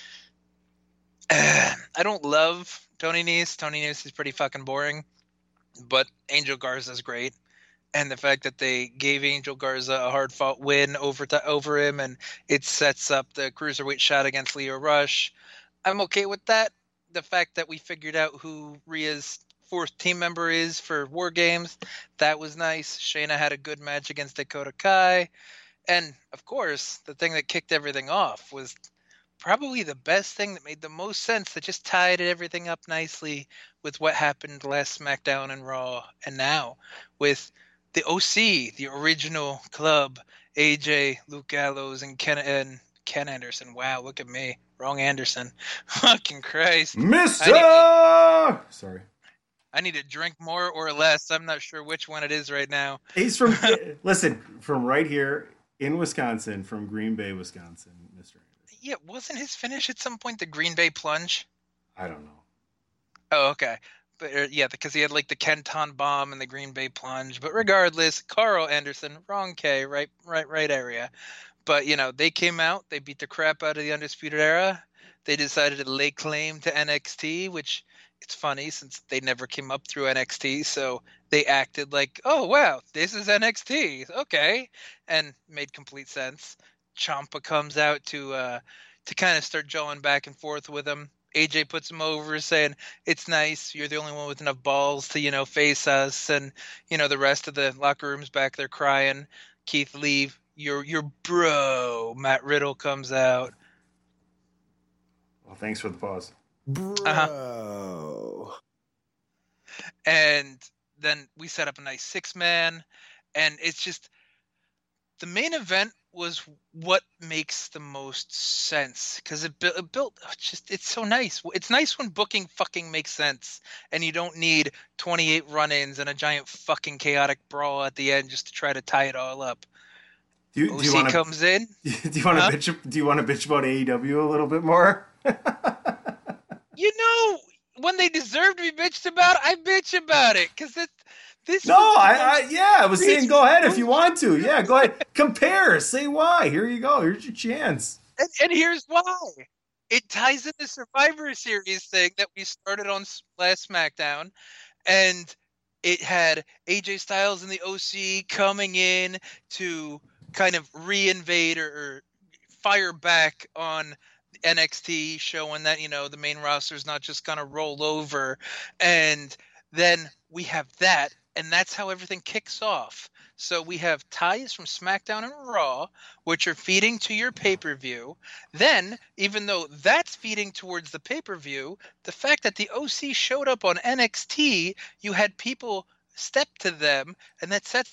uh, I don't love Tony Nese. Tony Nese is pretty fucking boring, but Angel Garza's great. And the fact that they gave Angel Garza a hard-fought win over to, over him, and it sets up the cruiserweight shot against Leo Rush, I'm okay with that. The fact that we figured out who Rhea's fourth team member is for War Games, that was nice. Shayna had a good match against Dakota Kai. And, of course, the thing that kicked everything off was probably the best thing that made the most sense, that just tied everything up nicely with what happened last SmackDown and Raw, and now with the O C, the original club, A J, Luke Gallows, and Ken and Ken Anderson. Wow, look at me. Wrong Anderson. Fucking Christ. Mister I need, Sorry. I need to drink more or less. I'm not sure which one it is right now. He's from, listen, from right here in Wisconsin, from Green Bay, Wisconsin, Mister Anderson. Yeah, wasn't his finish at some point the Green Bay Plunge? I don't know. Oh, okay. But, uh, yeah, because he had like the Kenton bomb and the Green Bay plunge. But regardless, Carl Anderson, wrong K, right, right, right area. But you know, they came out, they beat the crap out of the Undisputed Era. They decided to lay claim to N X T, which it's funny since they never came up through N X T, so they acted like, oh wow, this is N X T, okay, and made complete sense. Ciampa comes out to uh, to kind of start jawing back and forth with him. A J puts him over, saying, it's nice, you're the only one with enough balls to, you know, face us. And, you know, the rest of the locker room's back there crying. Keith Lee, your your bro, Matt Riddle comes out. Well, thanks for the pause. Bro. Uh-huh. And then we set up a nice six-man. And it's just, the main event was what makes the most sense because it, bu- it built it's just it's so nice. It's nice when booking fucking makes sense and you don't need twenty-eight run-ins and a giant fucking chaotic brawl at the end just to try to tie it all up. Do you, O C do you wanna, comes in. Do you want to Huh? bitch? Do you want to bitch about A E W a little bit more? You know, when they deserve to be bitched about, I bitch about it because it. This No, was the I, most- I yeah, I was saying go ahead if you want to. Yeah, go ahead. Compare. Say why. Here you go. Here's your chance. And, and here's why. It ties in the Survivor Series thing that we started on s- last SmackDown. And it had A J Styles and the O C coming in to kind of reinvade or, or fire back on N X T, showing that, you know, the main roster is not just going to roll over. And then we have that. And that's how everything kicks off. So we have ties from SmackDown and Raw, which are feeding to your pay-per-view. Then, even though that's feeding towards the pay-per-view, the fact that the O C showed up on N X T, you had people step to them, and that sets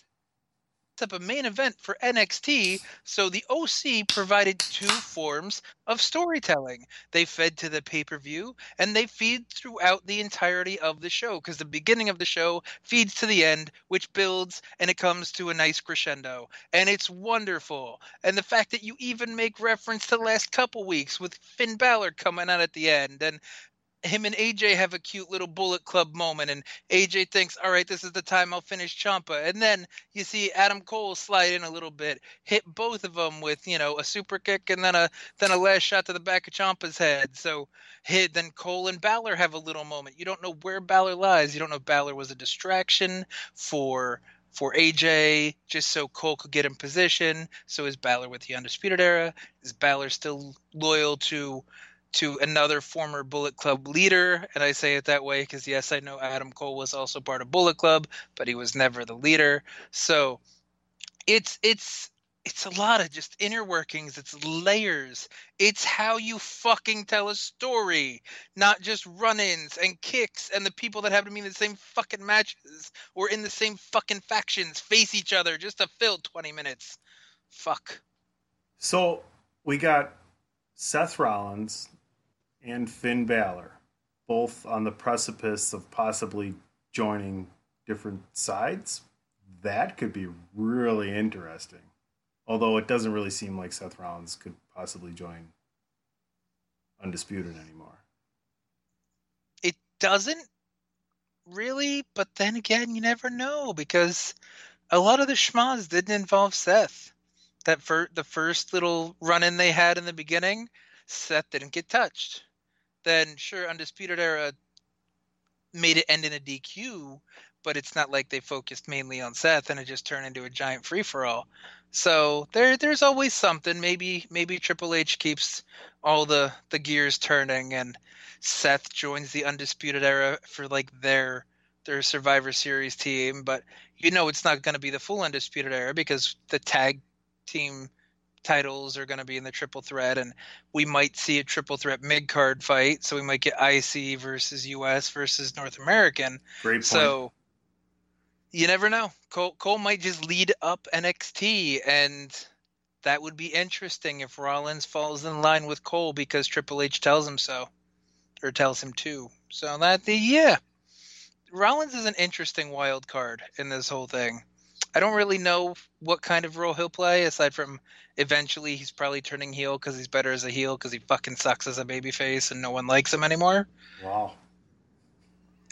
up a main event for N X T. So the O C provided two forms of storytelling. They fed to the pay-per-view, and they feed throughout the entirety of the show, because the beginning of the show feeds to the end, which builds, and it comes to a nice crescendo. And it's wonderful. And the fact that you even make reference to the last couple weeks with Finn Balor coming out at the end, and him and A J have a cute little Bullet Club moment, and A J thinks, all right, this is the time I'll finish Ciampa. And then you see Adam Cole slide in a little bit, hit both of them with, you know, a super kick and then a then a last shot to the back of Ciampa's head. So hit, then Cole and Balor have a little moment. You don't know where Balor lies. You don't know if Balor was a distraction for for A J, just so Cole could get in position. So is Balor with the Undisputed Era? Is Balor still loyal to to another former Bullet Club leader? And I say it that way because, yes, I know Adam Cole was also part of Bullet Club, but he was never the leader. So it's it's it's a lot of just inner workings. It's layers. It's how you fucking tell a story, not just run-ins and kicks and the people that have to be in the same fucking matches or in the same fucking factions face each other just to fill twenty minutes. Fuck. So we got Seth Rollins and Finn Balor, both on the precipice of possibly joining different sides. That could be really interesting. Although it doesn't really seem like Seth Rollins could possibly join Undisputed anymore. It doesn't really, but then again, you never know, because a lot of the schmaz didn't involve Seth. That fir- the first little run-in they had in the beginning, Seth didn't get touched. Then, sure, Undisputed Era made it end in a D Q, but it's not like they focused mainly on Seth and it just turned into a giant free-for-all. So there, there's always something. Maybe, maybe Triple H keeps all the, the gears turning, and Seth joins the Undisputed Era for like their their Survivor Series team. But you know, it's not going to be the full Undisputed Era because the tag team titles are going to be in the triple threat, and we might see a triple threat mid-card fight, so we might get I C versus U S versus North American. Great point. So you never know. Cole, Cole might just lead up N X T, and that would be interesting if Rollins falls in line with Cole because Triple H tells him so, or tells him to. So that the yeah, Rollins is an interesting wild card in this whole thing. I don't really know what kind of role he'll play, aside from eventually he's probably turning heel because he's better as a heel because he fucking sucks as a babyface and no one likes him anymore. Wow.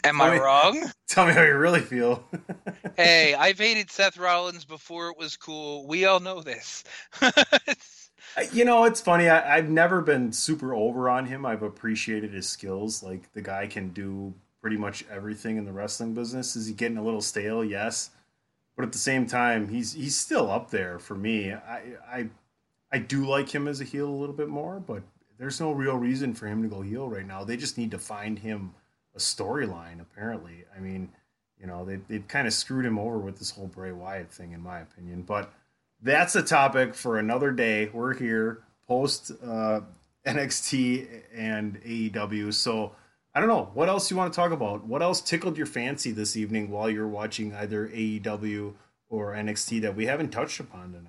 Am Tell I me- wrong? Tell me how you really feel. Hey, I've hated Seth Rollins before it was cool. We all know this. You know, it's funny. I, I've never been super over on him. I've appreciated his skills. Like, the guy can do pretty much everything in the wrestling business. Is he getting a little stale? Yes. But at the same time, he's he's still up there for me. I I I do like him as a heel a little bit more, but there's no real reason for him to go heel right now. They just need to find him a storyline, apparently. I mean, you know, they, they've kind of screwed him over with this whole Bray Wyatt thing, in my opinion. But that's a topic for another day. We're here post uh, N X T and A E W. So I don't know. What else you want to talk about? What else tickled your fancy this evening while you're watching either A E W or N X T that we haven't touched upon tonight?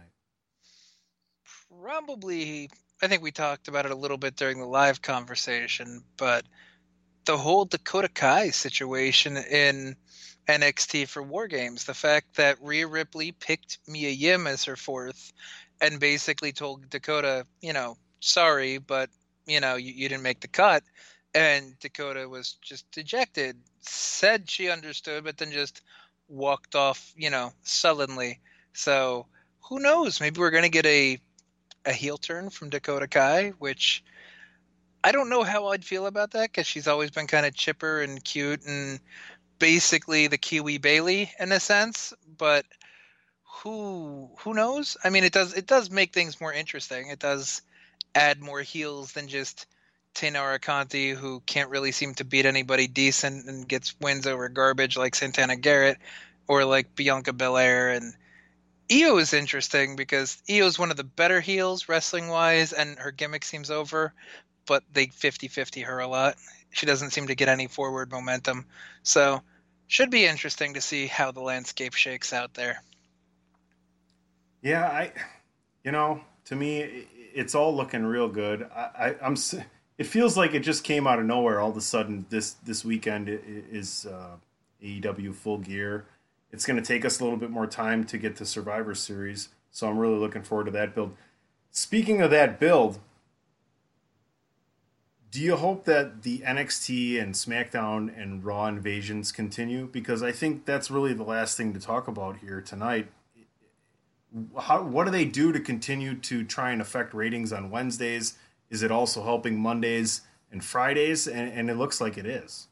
Probably, I think we talked about it a little bit during the live conversation, but the whole Dakota Kai situation in N X T for War Games, the fact that Rhea Ripley picked Mia Yim as her fourth and basically told Dakota, you know, sorry, but, you know, you, you didn't make the cut. And Dakota was just dejected, said she understood, but then just walked off, you know, sullenly. So who knows? Maybe we're going to get a, a heel turn from Dakota Kai, which I don't know how I'd feel about that because she's always been kind of chipper and cute and basically the Kiwi Bailey in a sense, but who who knows? I mean, it does it does make things more interesting. It does add more heels than just Taynara Conti, who can't really seem to beat anybody decent and gets wins over garbage like Santana Garrett or like Bianca Belair. And Io is interesting because Io is one of the better heels wrestling wise, and her gimmick seems over, but they fifty-fifty her a lot. She doesn't seem to get any forward momentum. So should be interesting to see how the landscape shakes out there. Yeah, I, you know, to me, it's all looking real good. I, I, I'm. It feels like it just came out of nowhere. All of a sudden, this this weekend is uh, A E W Full Gear. It's going to take us a little bit more time to get to Survivor Series, so I'm really looking forward to that build. Speaking of that build, do you hope that the N X T and SmackDown and Raw invasions continue? Because I think that's really the last thing to talk about here tonight. How, what do they do to continue to try and affect ratings on Wednesdays? Is it also helping Mondays and Fridays? And, and it looks like it is.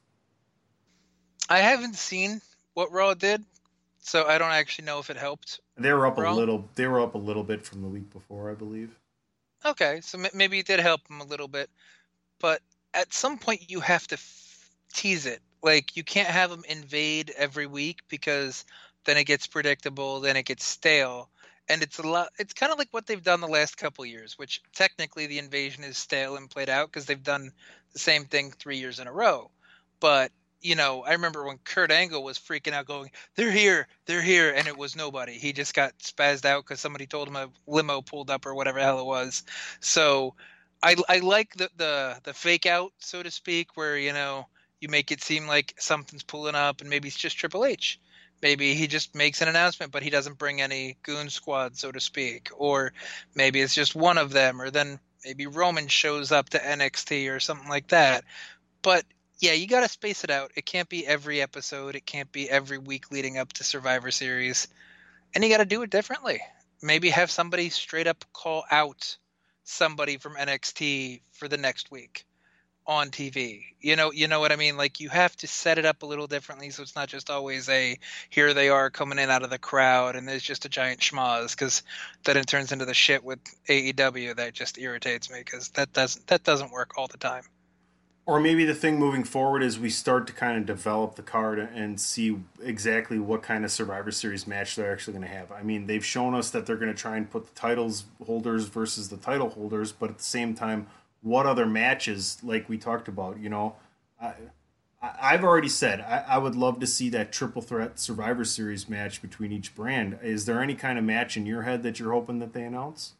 I haven't seen what Raw did, so I don't actually know if it helped. They were up Raw? a little. They were up a little bit from the week before, I believe. Okay, so m- maybe it did help them a little bit, but at some point you have to f- tease it. Like, you can't have them invade every week because then it gets predictable, then it gets stale. And it's a lot. It's kind of like what they've done the last couple years, which technically the invasion is stale and played out because they've done the same thing three years in a row. But, you know, I remember when Kurt Angle was freaking out going, they're here, they're here, and it was nobody. He just got spazzed out because somebody told him a limo pulled up or whatever the hell it was. So I, I like the, the, the fake out, so to speak, where, you know, you make it seem like something's pulling up and maybe it's just Triple H. Maybe he just makes an announcement, but he doesn't bring any goon squad, so to speak. Or maybe it's just one of them, or then maybe Roman shows up to N X T or something like that. But, yeah, you got to space it out. It can't be every episode. It can't be every week leading up to Survivor Series. And you got to do it differently. Maybe have somebody straight up call out somebody from N X T for the next week on T V. You know, you know what I mean? Like, you have to set it up a little differently so it's not just always a here they are coming in out of the crowd and there's just a giant schmoz, because then it turns into the shit with A E W that just irritates me, because that doesn't that doesn't work all the time. Or maybe the thing moving forward is we start to kind of develop the card and see exactly what kind of Survivor Series match they're actually going to have. I mean, they've shown us that they're going to try and put the titles holders versus the title holders, but at the same time, what other matches, like we talked about, you know, I, I've already said I, I would love to see that triple threat Survivor Series match between each brand. Is there any kind of match in your head that you're hoping that they announce?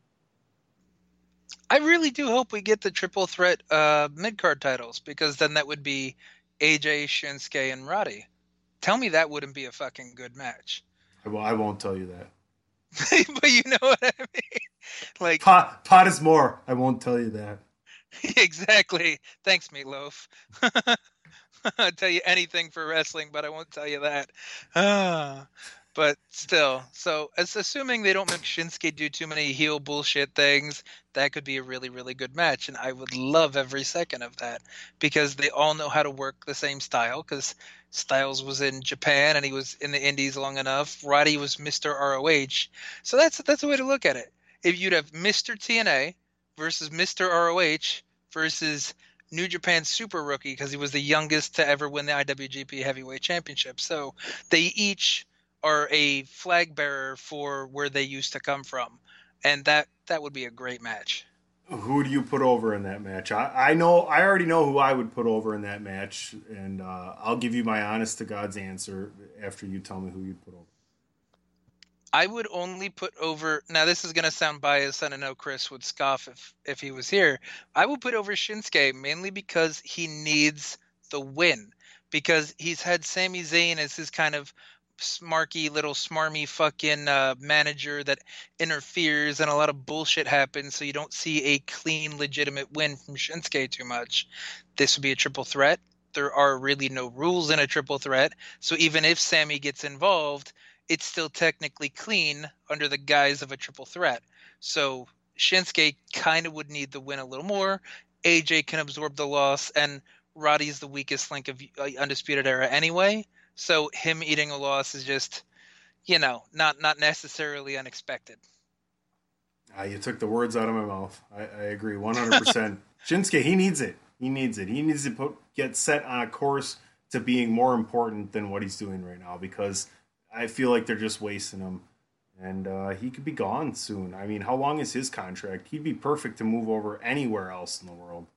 I really do hope we get the triple threat uh, mid-card titles, because then that would be A J, Shinsuke, and Roddy. Tell me that wouldn't be a fucking good match. I, will, I won't tell you that. But you know what I mean? Like, pot, pot is more. I won't tell you that. Exactly. Thanks, Meatloaf. I'll tell you anything for wrestling, but I won't tell you that. Ah, but still, so as assuming they don't make Shinsuke do too many heel bullshit things, that could be a really, really good match, and I would love every second of that because they all know how to work the same style. Because Styles was in Japan and he was in the Indies long enough. Roddy was Mister R O H, so that's that's a way to look at it. If you'd have Mister T N A versus Mister R O H versus New Japan Super Rookie because he was the youngest to ever win the I W G P Heavyweight Championship. So they each are a flag bearer for where they used to come from. And that, that would be a great match. Who do you put over in that match? I, I know I already know who I would put over in that match, and uh, I'll give you my honest to God's answer after you tell me who you'd put over. I would only put over. Now, this is going to sound biased, and I know Chris would scoff if, if he was here. I would put over Shinsuke mainly because he needs the win. Because he's had Sami Zayn as his kind of smarky little smarmy fucking uh, manager that interferes, and a lot of bullshit happens, so you don't see a clean, legitimate win from Shinsuke too much. This would be a triple threat. There are really no rules in a triple threat, so even if Sami gets involved, it's still technically clean under the guise of a triple threat. So Shinsuke kind of would need the win a little more. A J can absorb the loss, and Roddy's the weakest link of uh, Undisputed Era anyway. So him eating a loss is just, you know, not not necessarily unexpected. Uh, you took the words out of my mouth. I, I agree one hundred percent. Shinsuke, he needs it. He needs it. He needs to put, get set on a course to being more important than what he's doing right now, because I feel like they're just wasting him, and uh, he could be gone soon. I mean, how long is his contract? He'd be perfect to move over anywhere else in the world.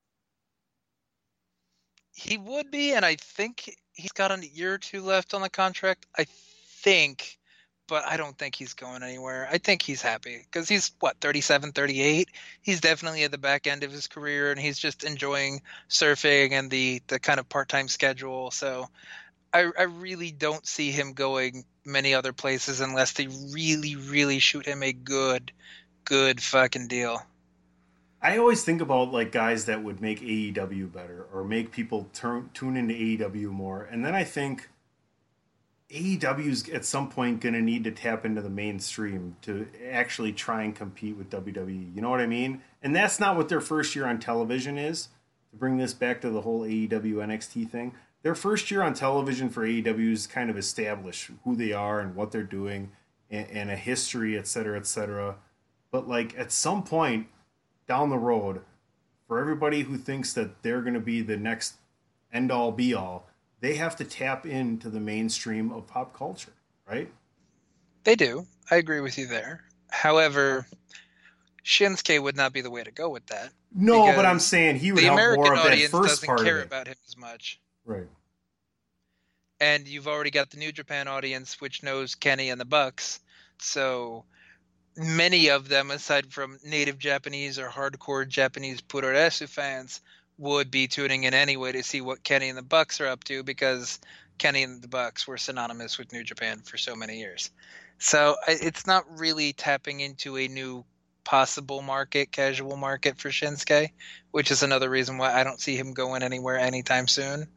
He would be, and I think he's got a year or two left on the contract. I think, but I don't think he's going anywhere. I think he's happy because he's, what, thirty-seven, thirty-eight? He's definitely at the back end of his career, and he's just enjoying surfing and the, the kind of part-time schedule, so I, I really don't see him going many other places unless they really, really shoot him a good, good fucking deal. I always think about like guys that would make A E W better or make people turn tune into A E W more, and then I think A E W's at some point going to need to tap into the mainstream to actually try and compete with W W E. You know what I mean? And that's not what their first year on television is. To bring this back to the whole A E W N X T thing. Their first year on television for A E W is kind of establish who they are and what they're doing and, and a history, et cetera, et cetera. But like at some point down the road, for everybody who thinks that they're going to be the next end-all be-all, they have to tap into the mainstream of pop culture, right? They do. I agree with you there. However, Shinsuke would not be the way to go with that. No, but I'm saying he would the help American more of that audience first doesn't part care of it. about him as much. Right. And you've already got the New Japan audience, which knows Kenny and the Bucks. So many of them, aside from native Japanese or hardcore Japanese Puroresu fans, would be tuning in anyway to see what Kenny and the Bucks are up to, because Kenny and the Bucks were synonymous with New Japan for so many years. So it's not really tapping into a new possible market, casual market for Shinsuke, which is another reason why I don't see him going anywhere anytime soon.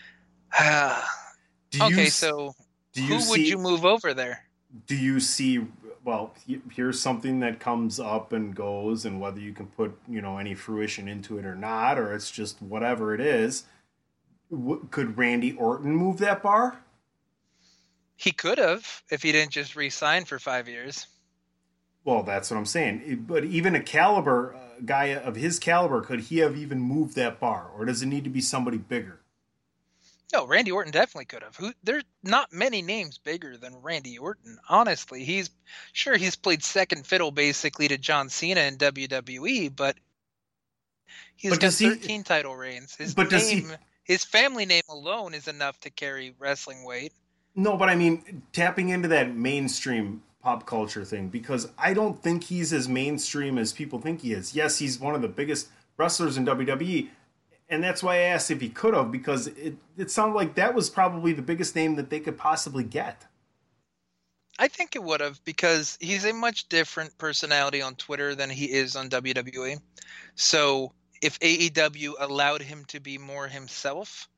Do okay, you, so do you who see, would you move over there? Do you see, well, here's something that comes up and goes, and whether you can put, you know, any fruition into it or not, or it's just whatever it is. Could Randy Orton move that bar? He could have, if he didn't just re-sign for five years. Well, that's what I'm saying. But even a caliber uh, guy of his caliber, could he have even moved that bar? Or does it need to be somebody bigger? No, Randy Orton definitely could have. Who, there's not many names bigger than Randy Orton, honestly. He's sure he's played second fiddle basically to John Cena in W W E, but he's but got he, thirteen title reigns. His but name, does he, his family name alone is enough to carry wrestling weight. No, but I mean, tapping into that mainstream pop culture thing, because I don't think he's as mainstream as people think he is. Yes, he's one of the biggest wrestlers in W W E, and that's why I asked if he could have, because it, it sounded like that was probably the biggest name that they could possibly get. I think it would have, because he's a much different personality on Twitter than he is on W W E. So if A E W allowed him to be more himself,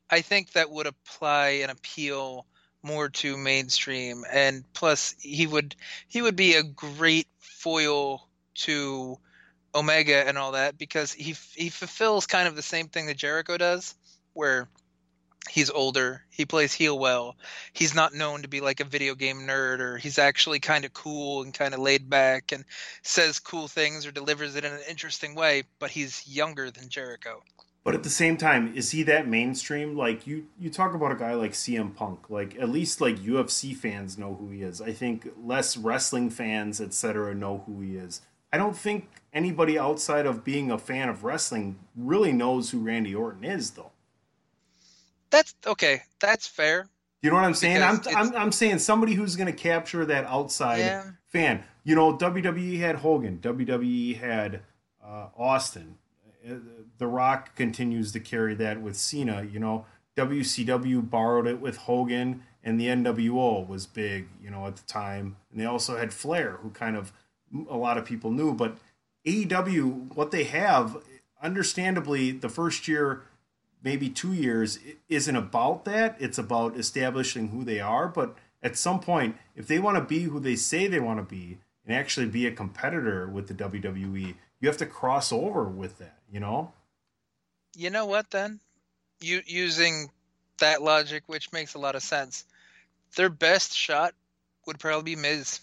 I think that would apply and appeal more to mainstream, and plus he would he would be a great foil to Omega and all that, because he he fulfills kind of the same thing that Jericho does, where he's older, he plays heel well, he's not known to be like a video game nerd, or he's actually kind of cool and kind of laid back and says cool things or delivers it in an interesting way, but he's younger than Jericho. But at the same time, is he that mainstream? Like, you, you talk about a guy like C M Punk. Like, at least, like, U F C fans know who he is. I think less wrestling fans, et cetera, know who he is. I don't think anybody outside of being a fan of wrestling really knows who Randy Orton is, though. That's, okay, that's fair. You know what I'm saying? I'm, Because I'm it's- I'm saying somebody who's going to capture that outside Yeah. fan. You know, W W E had Hogan. W W E had uh, Austin. Uh, The Rock continues to carry that with Cena. You know, W C W borrowed it with Hogan, and the N W O was big, you know, at the time. And they also had Flair, who kind of a lot of people knew. But A E W, what they have, understandably, the first year, maybe two years, it isn't about that. It's about establishing who they are. But at some point, if they want to be who they say they want to be and actually be a competitor with the W W E, you have to cross over with that, you know? You know what, then? You using that logic, which makes a lot of sense, their best shot would probably be Miz.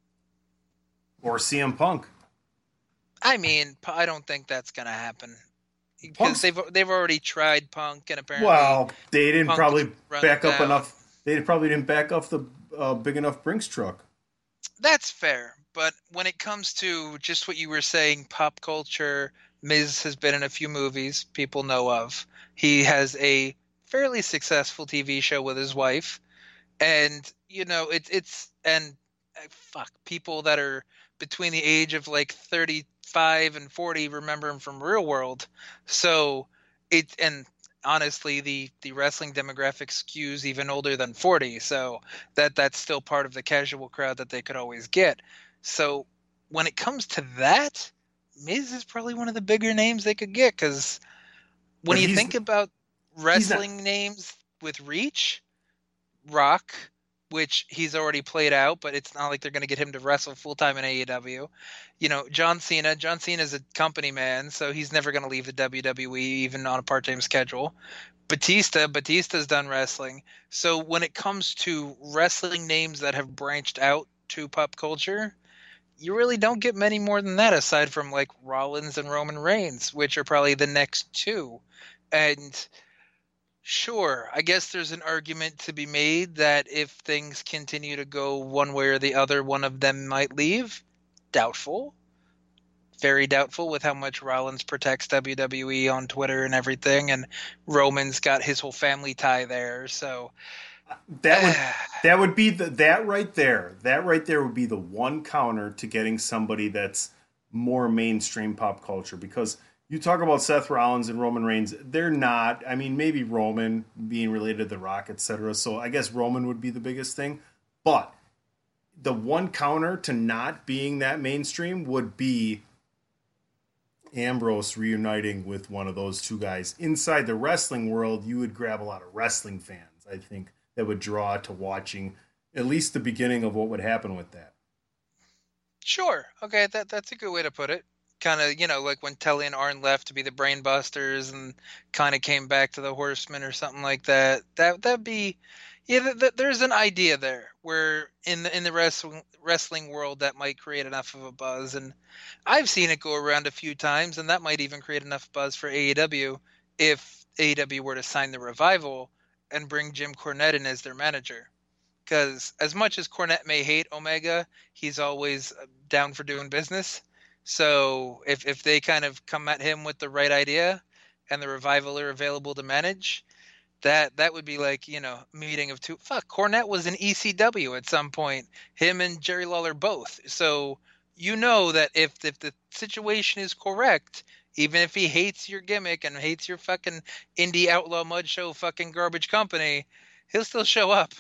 Or C M Punk. I mean, P- I don't think that's gonna happen because Punk's- they've they've already tried Punk, and apparently, Well, they didn't Punk probably runs back up down. enough. They probably didn't back up the uh, big enough Brinks truck. that's fair. But when it comes to just what you were saying, pop culture, Miz has been in a few movies people know of. He has a fairly successful T V show with his wife, and you know it's it's and uh, fuck, people that are between the age of like thirty-five and forty remember him from Real World. So it and honestly, the the wrestling demographic skews even older than forty, so that that's still part of the casual crowd that they could always get. So when it comes to that, Miz is probably one of the bigger names they could get, because when But you he's- think about not- wrestling names with reach, Rock, which he's already played out, but it's not like they're going to get him to wrestle full time in A E W. You know, John Cena. John Cena is a company man, so he's never going to leave the W W E even on a part time schedule. Batista, Batista's done wrestling. So when it comes to wrestling names that have branched out to pop culture, you really don't get many more than that, aside from like Rollins and Roman Reigns, which are probably the next two. And sure, I guess there's an argument to be made that if things continue to go one way or the other, one of them might leave. Doubtful. Very doubtful with how much Rollins protects W W E on Twitter and everything, and Roman's got his whole family tie there, so That would that would be the that right there. That right there would be the one counter to getting somebody that's more mainstream pop culture. Because you talk about Seth Rollins and Roman Reigns, they're not. I mean, maybe Roman being related to The Rock, et cetera. So I guess Roman would be the biggest thing. But the one counter to not being that mainstream would be Ambrose reuniting with one of those two guys. Inside the wrestling world, you would grab a lot of wrestling fans, I think, that would draw to watching at least the beginning of what would happen with that. sure. Okay, that that's a good way to put it. Kind of, you know, like when Telly and Arn left to be the Brainbusters and kind of came back to the Horsemen or something like that. That that'd be, yeah. Th- th- there's an idea there where in the in the wrestling wrestling world that might create enough of a buzz, and I've seen it go around a few times, and that might even create enough buzz for A E W if A E W were to sign the Revival and bring Jim Cornette in as their manager. Because as much as Cornette may hate Omega, he's always down for doing business. So if if they kind of come at him with the right idea and the Revival are available to manage, that that would be like, you know, meeting of two. Fuck, Cornette was in E C W at some point. Him and Jerry Lawler both. So you know that if if the situation is correct, even if he hates your gimmick and hates your fucking indie outlaw mud show fucking garbage company, he'll still show up.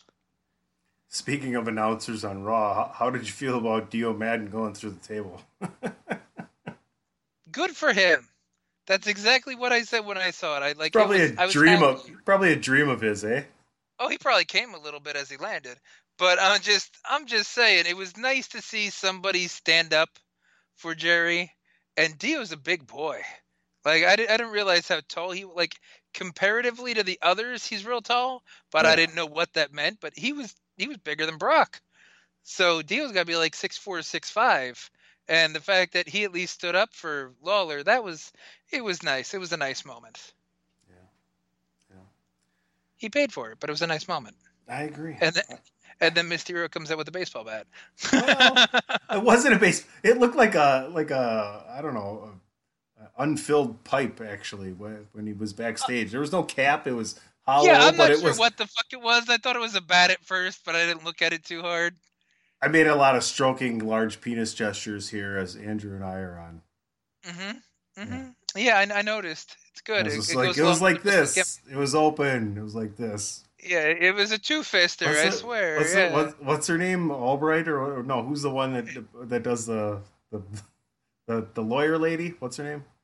Speaking of announcers on Raw, how, how did you feel about Dio Madden going through the table? Good for him. That's exactly what I said when I saw it. I like Probably it was, a I was dream happy. of probably a dream of his, eh? Oh, he probably came a little bit as he landed, but I'm just I'm just saying it was nice to see somebody stand up for Jerry, and Dio's a big boy. Like I, did, I didn't realize how tall he like comparatively to the others. He's real tall, but Yeah. I didn't know what that meant. But he was he was bigger than Brock, so Dio's got to be like six four, six five. And the fact that he at least stood up for Lawler, that was it was nice. It was a nice moment. Yeah. Yeah. He paid for it, but it was a nice moment. I agree. And then, and then Mysterio comes out with a baseball bat. Well, it wasn't a base. It looked like a like a I don't know, a, a unfilled pipe actually when, when he was backstage. There was no cap. It was hollow, yeah, I'm but not it sure was. what the fuck it was. I thought it was a bat at first, but I didn't look at it too hard. I made a lot of stroking large penis gestures here as Andrew and I are on. Mm-hmm. Mm-hmm. Yeah, I, I noticed. It's good. It was, it, like, goes it was along like with the- this. It was open. It was like this. Yeah, it was a two-fister, What's I it- swear. What's, yeah. it- what, what's her name? Albright or, or no? Who's the one that that does the the the, the lawyer lady? What's her name?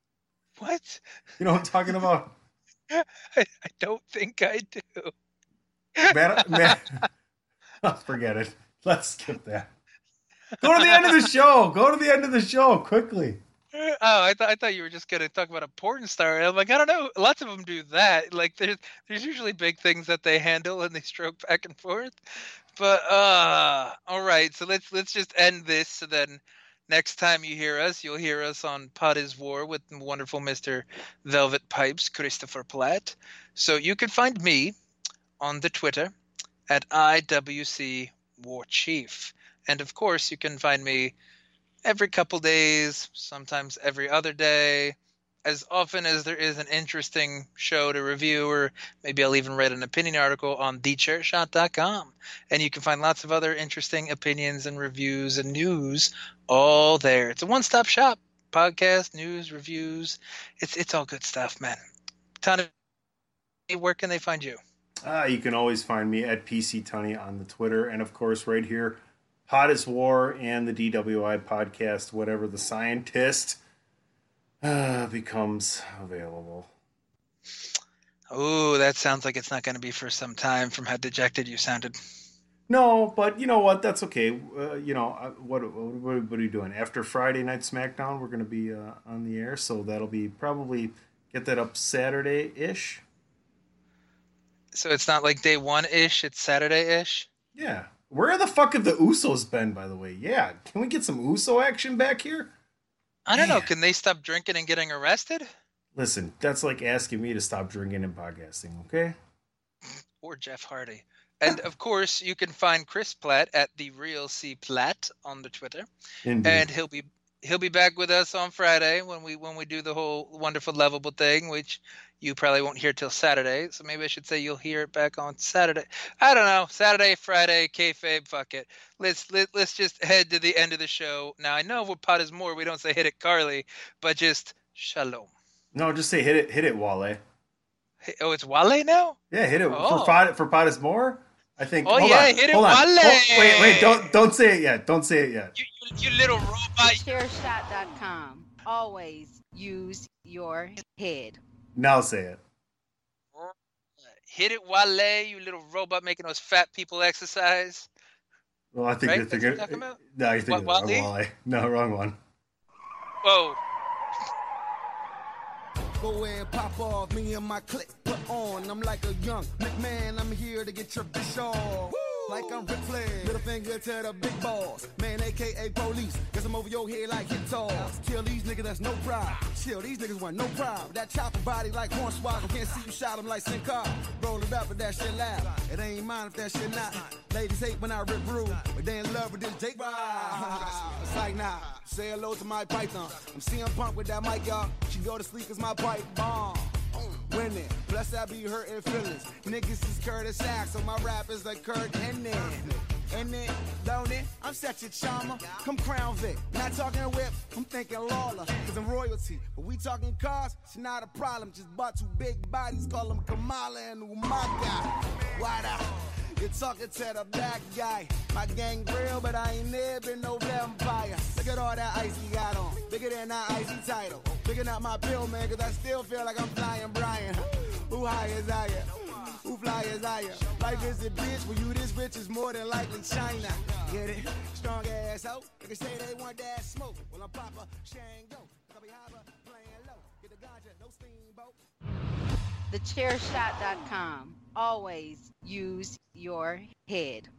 What? You know what I'm talking about? I, I don't think I do. Matt, Matt, oh, forget it. Let's skip that. Go to the end of the show. Go to the end of the show quickly. Oh, I thought I thought you were just gonna talk about a porn star. I'm like, I don't know. Lots of them do that. Like, there's there's usually big things that they handle and they stroke back and forth. But uh, all right. So let's let's just end this. So then, next time you hear us, you'll hear us on Pod is War with the wonderful Mister Velvet Pipes, Christopher Platt. So you can find me on the Twitter at I W C War Chief, and of course you can find me every couple days, sometimes every other day, as often as there is an interesting show to review, or maybe I'll even write an opinion article on the chair shot dot com. And you can find lots of other interesting opinions and reviews and news all there. It's a one-stop shop. Podcast, news, reviews. It's it's all good stuff, man. Tony, where can they find you? Uh, you can always find me at P C Tunney on the Twitter, and of course right here, Pod is War and the D W I podcast, whatever the scientist uh, becomes available. Oh, that sounds like it's not going to be for some time from how dejected you sounded. No, but you know what? That's okay. Uh, you know, uh, what, what what are you doing? After Friday Night SmackDown, we're going to be uh, on the air, so that'll be probably get that up Saturday-ish. So it's not like day one-ish, it's Saturday-ish? Yeah. Where the fuck have the Usos been, by the way? Yeah. Can we get some Uso action back here? I don't know. Man. Can they stop drinking and getting arrested? Listen, that's like asking me to stop drinking and podcasting, okay? Or Jeff Hardy. And, of course, you can find Chris Platt at the Real C Platt on the Twitter. Indeed. And he'll be he'll be back with us on Friday when we when we do the whole wonderful lovable thing, which you probably won't hear till Saturday. So maybe I should say you'll hear it back on Saturday. I don't know. Saturday, Friday, kayfabe, fuck it. Let's let, let's just head to the end of the show. Now I know with Pod is More, we don't say hit it Carly, but just shalom. No, just say hit it, hit it, Wale. Hey, oh, it's Wale now? Yeah, hit it Oh. for Pod for Pod is More. I think. Oh, hold yeah, on, hit it, hold on. Wale. Hold- wait, wait, don't don't say it yet. Don't say it yet. You, you, you little robot. chair shot dot com. Always use your head. Now say it. Hit it, Wale, you little robot making those fat people exercise. Well, I think Right? you're That's thinking. what you're talking about? No, you're thinking What, of the wrong Wale? Wale. No, wrong one. Whoa. Go ahead, pop off, me and my clique put on. I'm like a young McMahon, I'm here to get your bitch off. Like I'm Ric Flair, little finger to the big boss. Man, A K A police, cause I'm over your head like hit toss. Kill these niggas, that's no problem. Chill, these niggas want no problem. That chopper body like Hornswoggle, can't see you shot him like Sin Car. Roll it up, but that shit loud. It ain't mine if that shit not. Ladies hate when I rip rude, but they in love with this Jake Rod. It's like nah, say hello to my python. I'm C M Punk with that mic, y'all. She go to sleep cause my pipe bomb. Winning, plus I be hurting feelings. Niggas is Curtis Sack, so my rap is like Kurt Hennig. And then, don't it? I'm such a charmer. Come Crown Vic. Not talking whip, I'm thinking Lawler. Cause I'm royalty. But we talking cars, it's not a problem. Just bought two big bodies, call them Kamala and Umaga. Why the? You're talking to the black guy. My gang real, but I ain't never been no vampire. Look at all that ice he got on. Bigger than that icy title. Picking up my pill, man, cause I still feel like I'm flying Brian. Who high is higher? Who fly is higher? Life is a bitch, when you this rich is more than likely China. Get it? Strong ass hoe. They can say they want that smoke. Well, I'm Papa Shango. I'll be higher, playing low. Get the ganja, no steamboat. the chair shot dot com. Always use your head.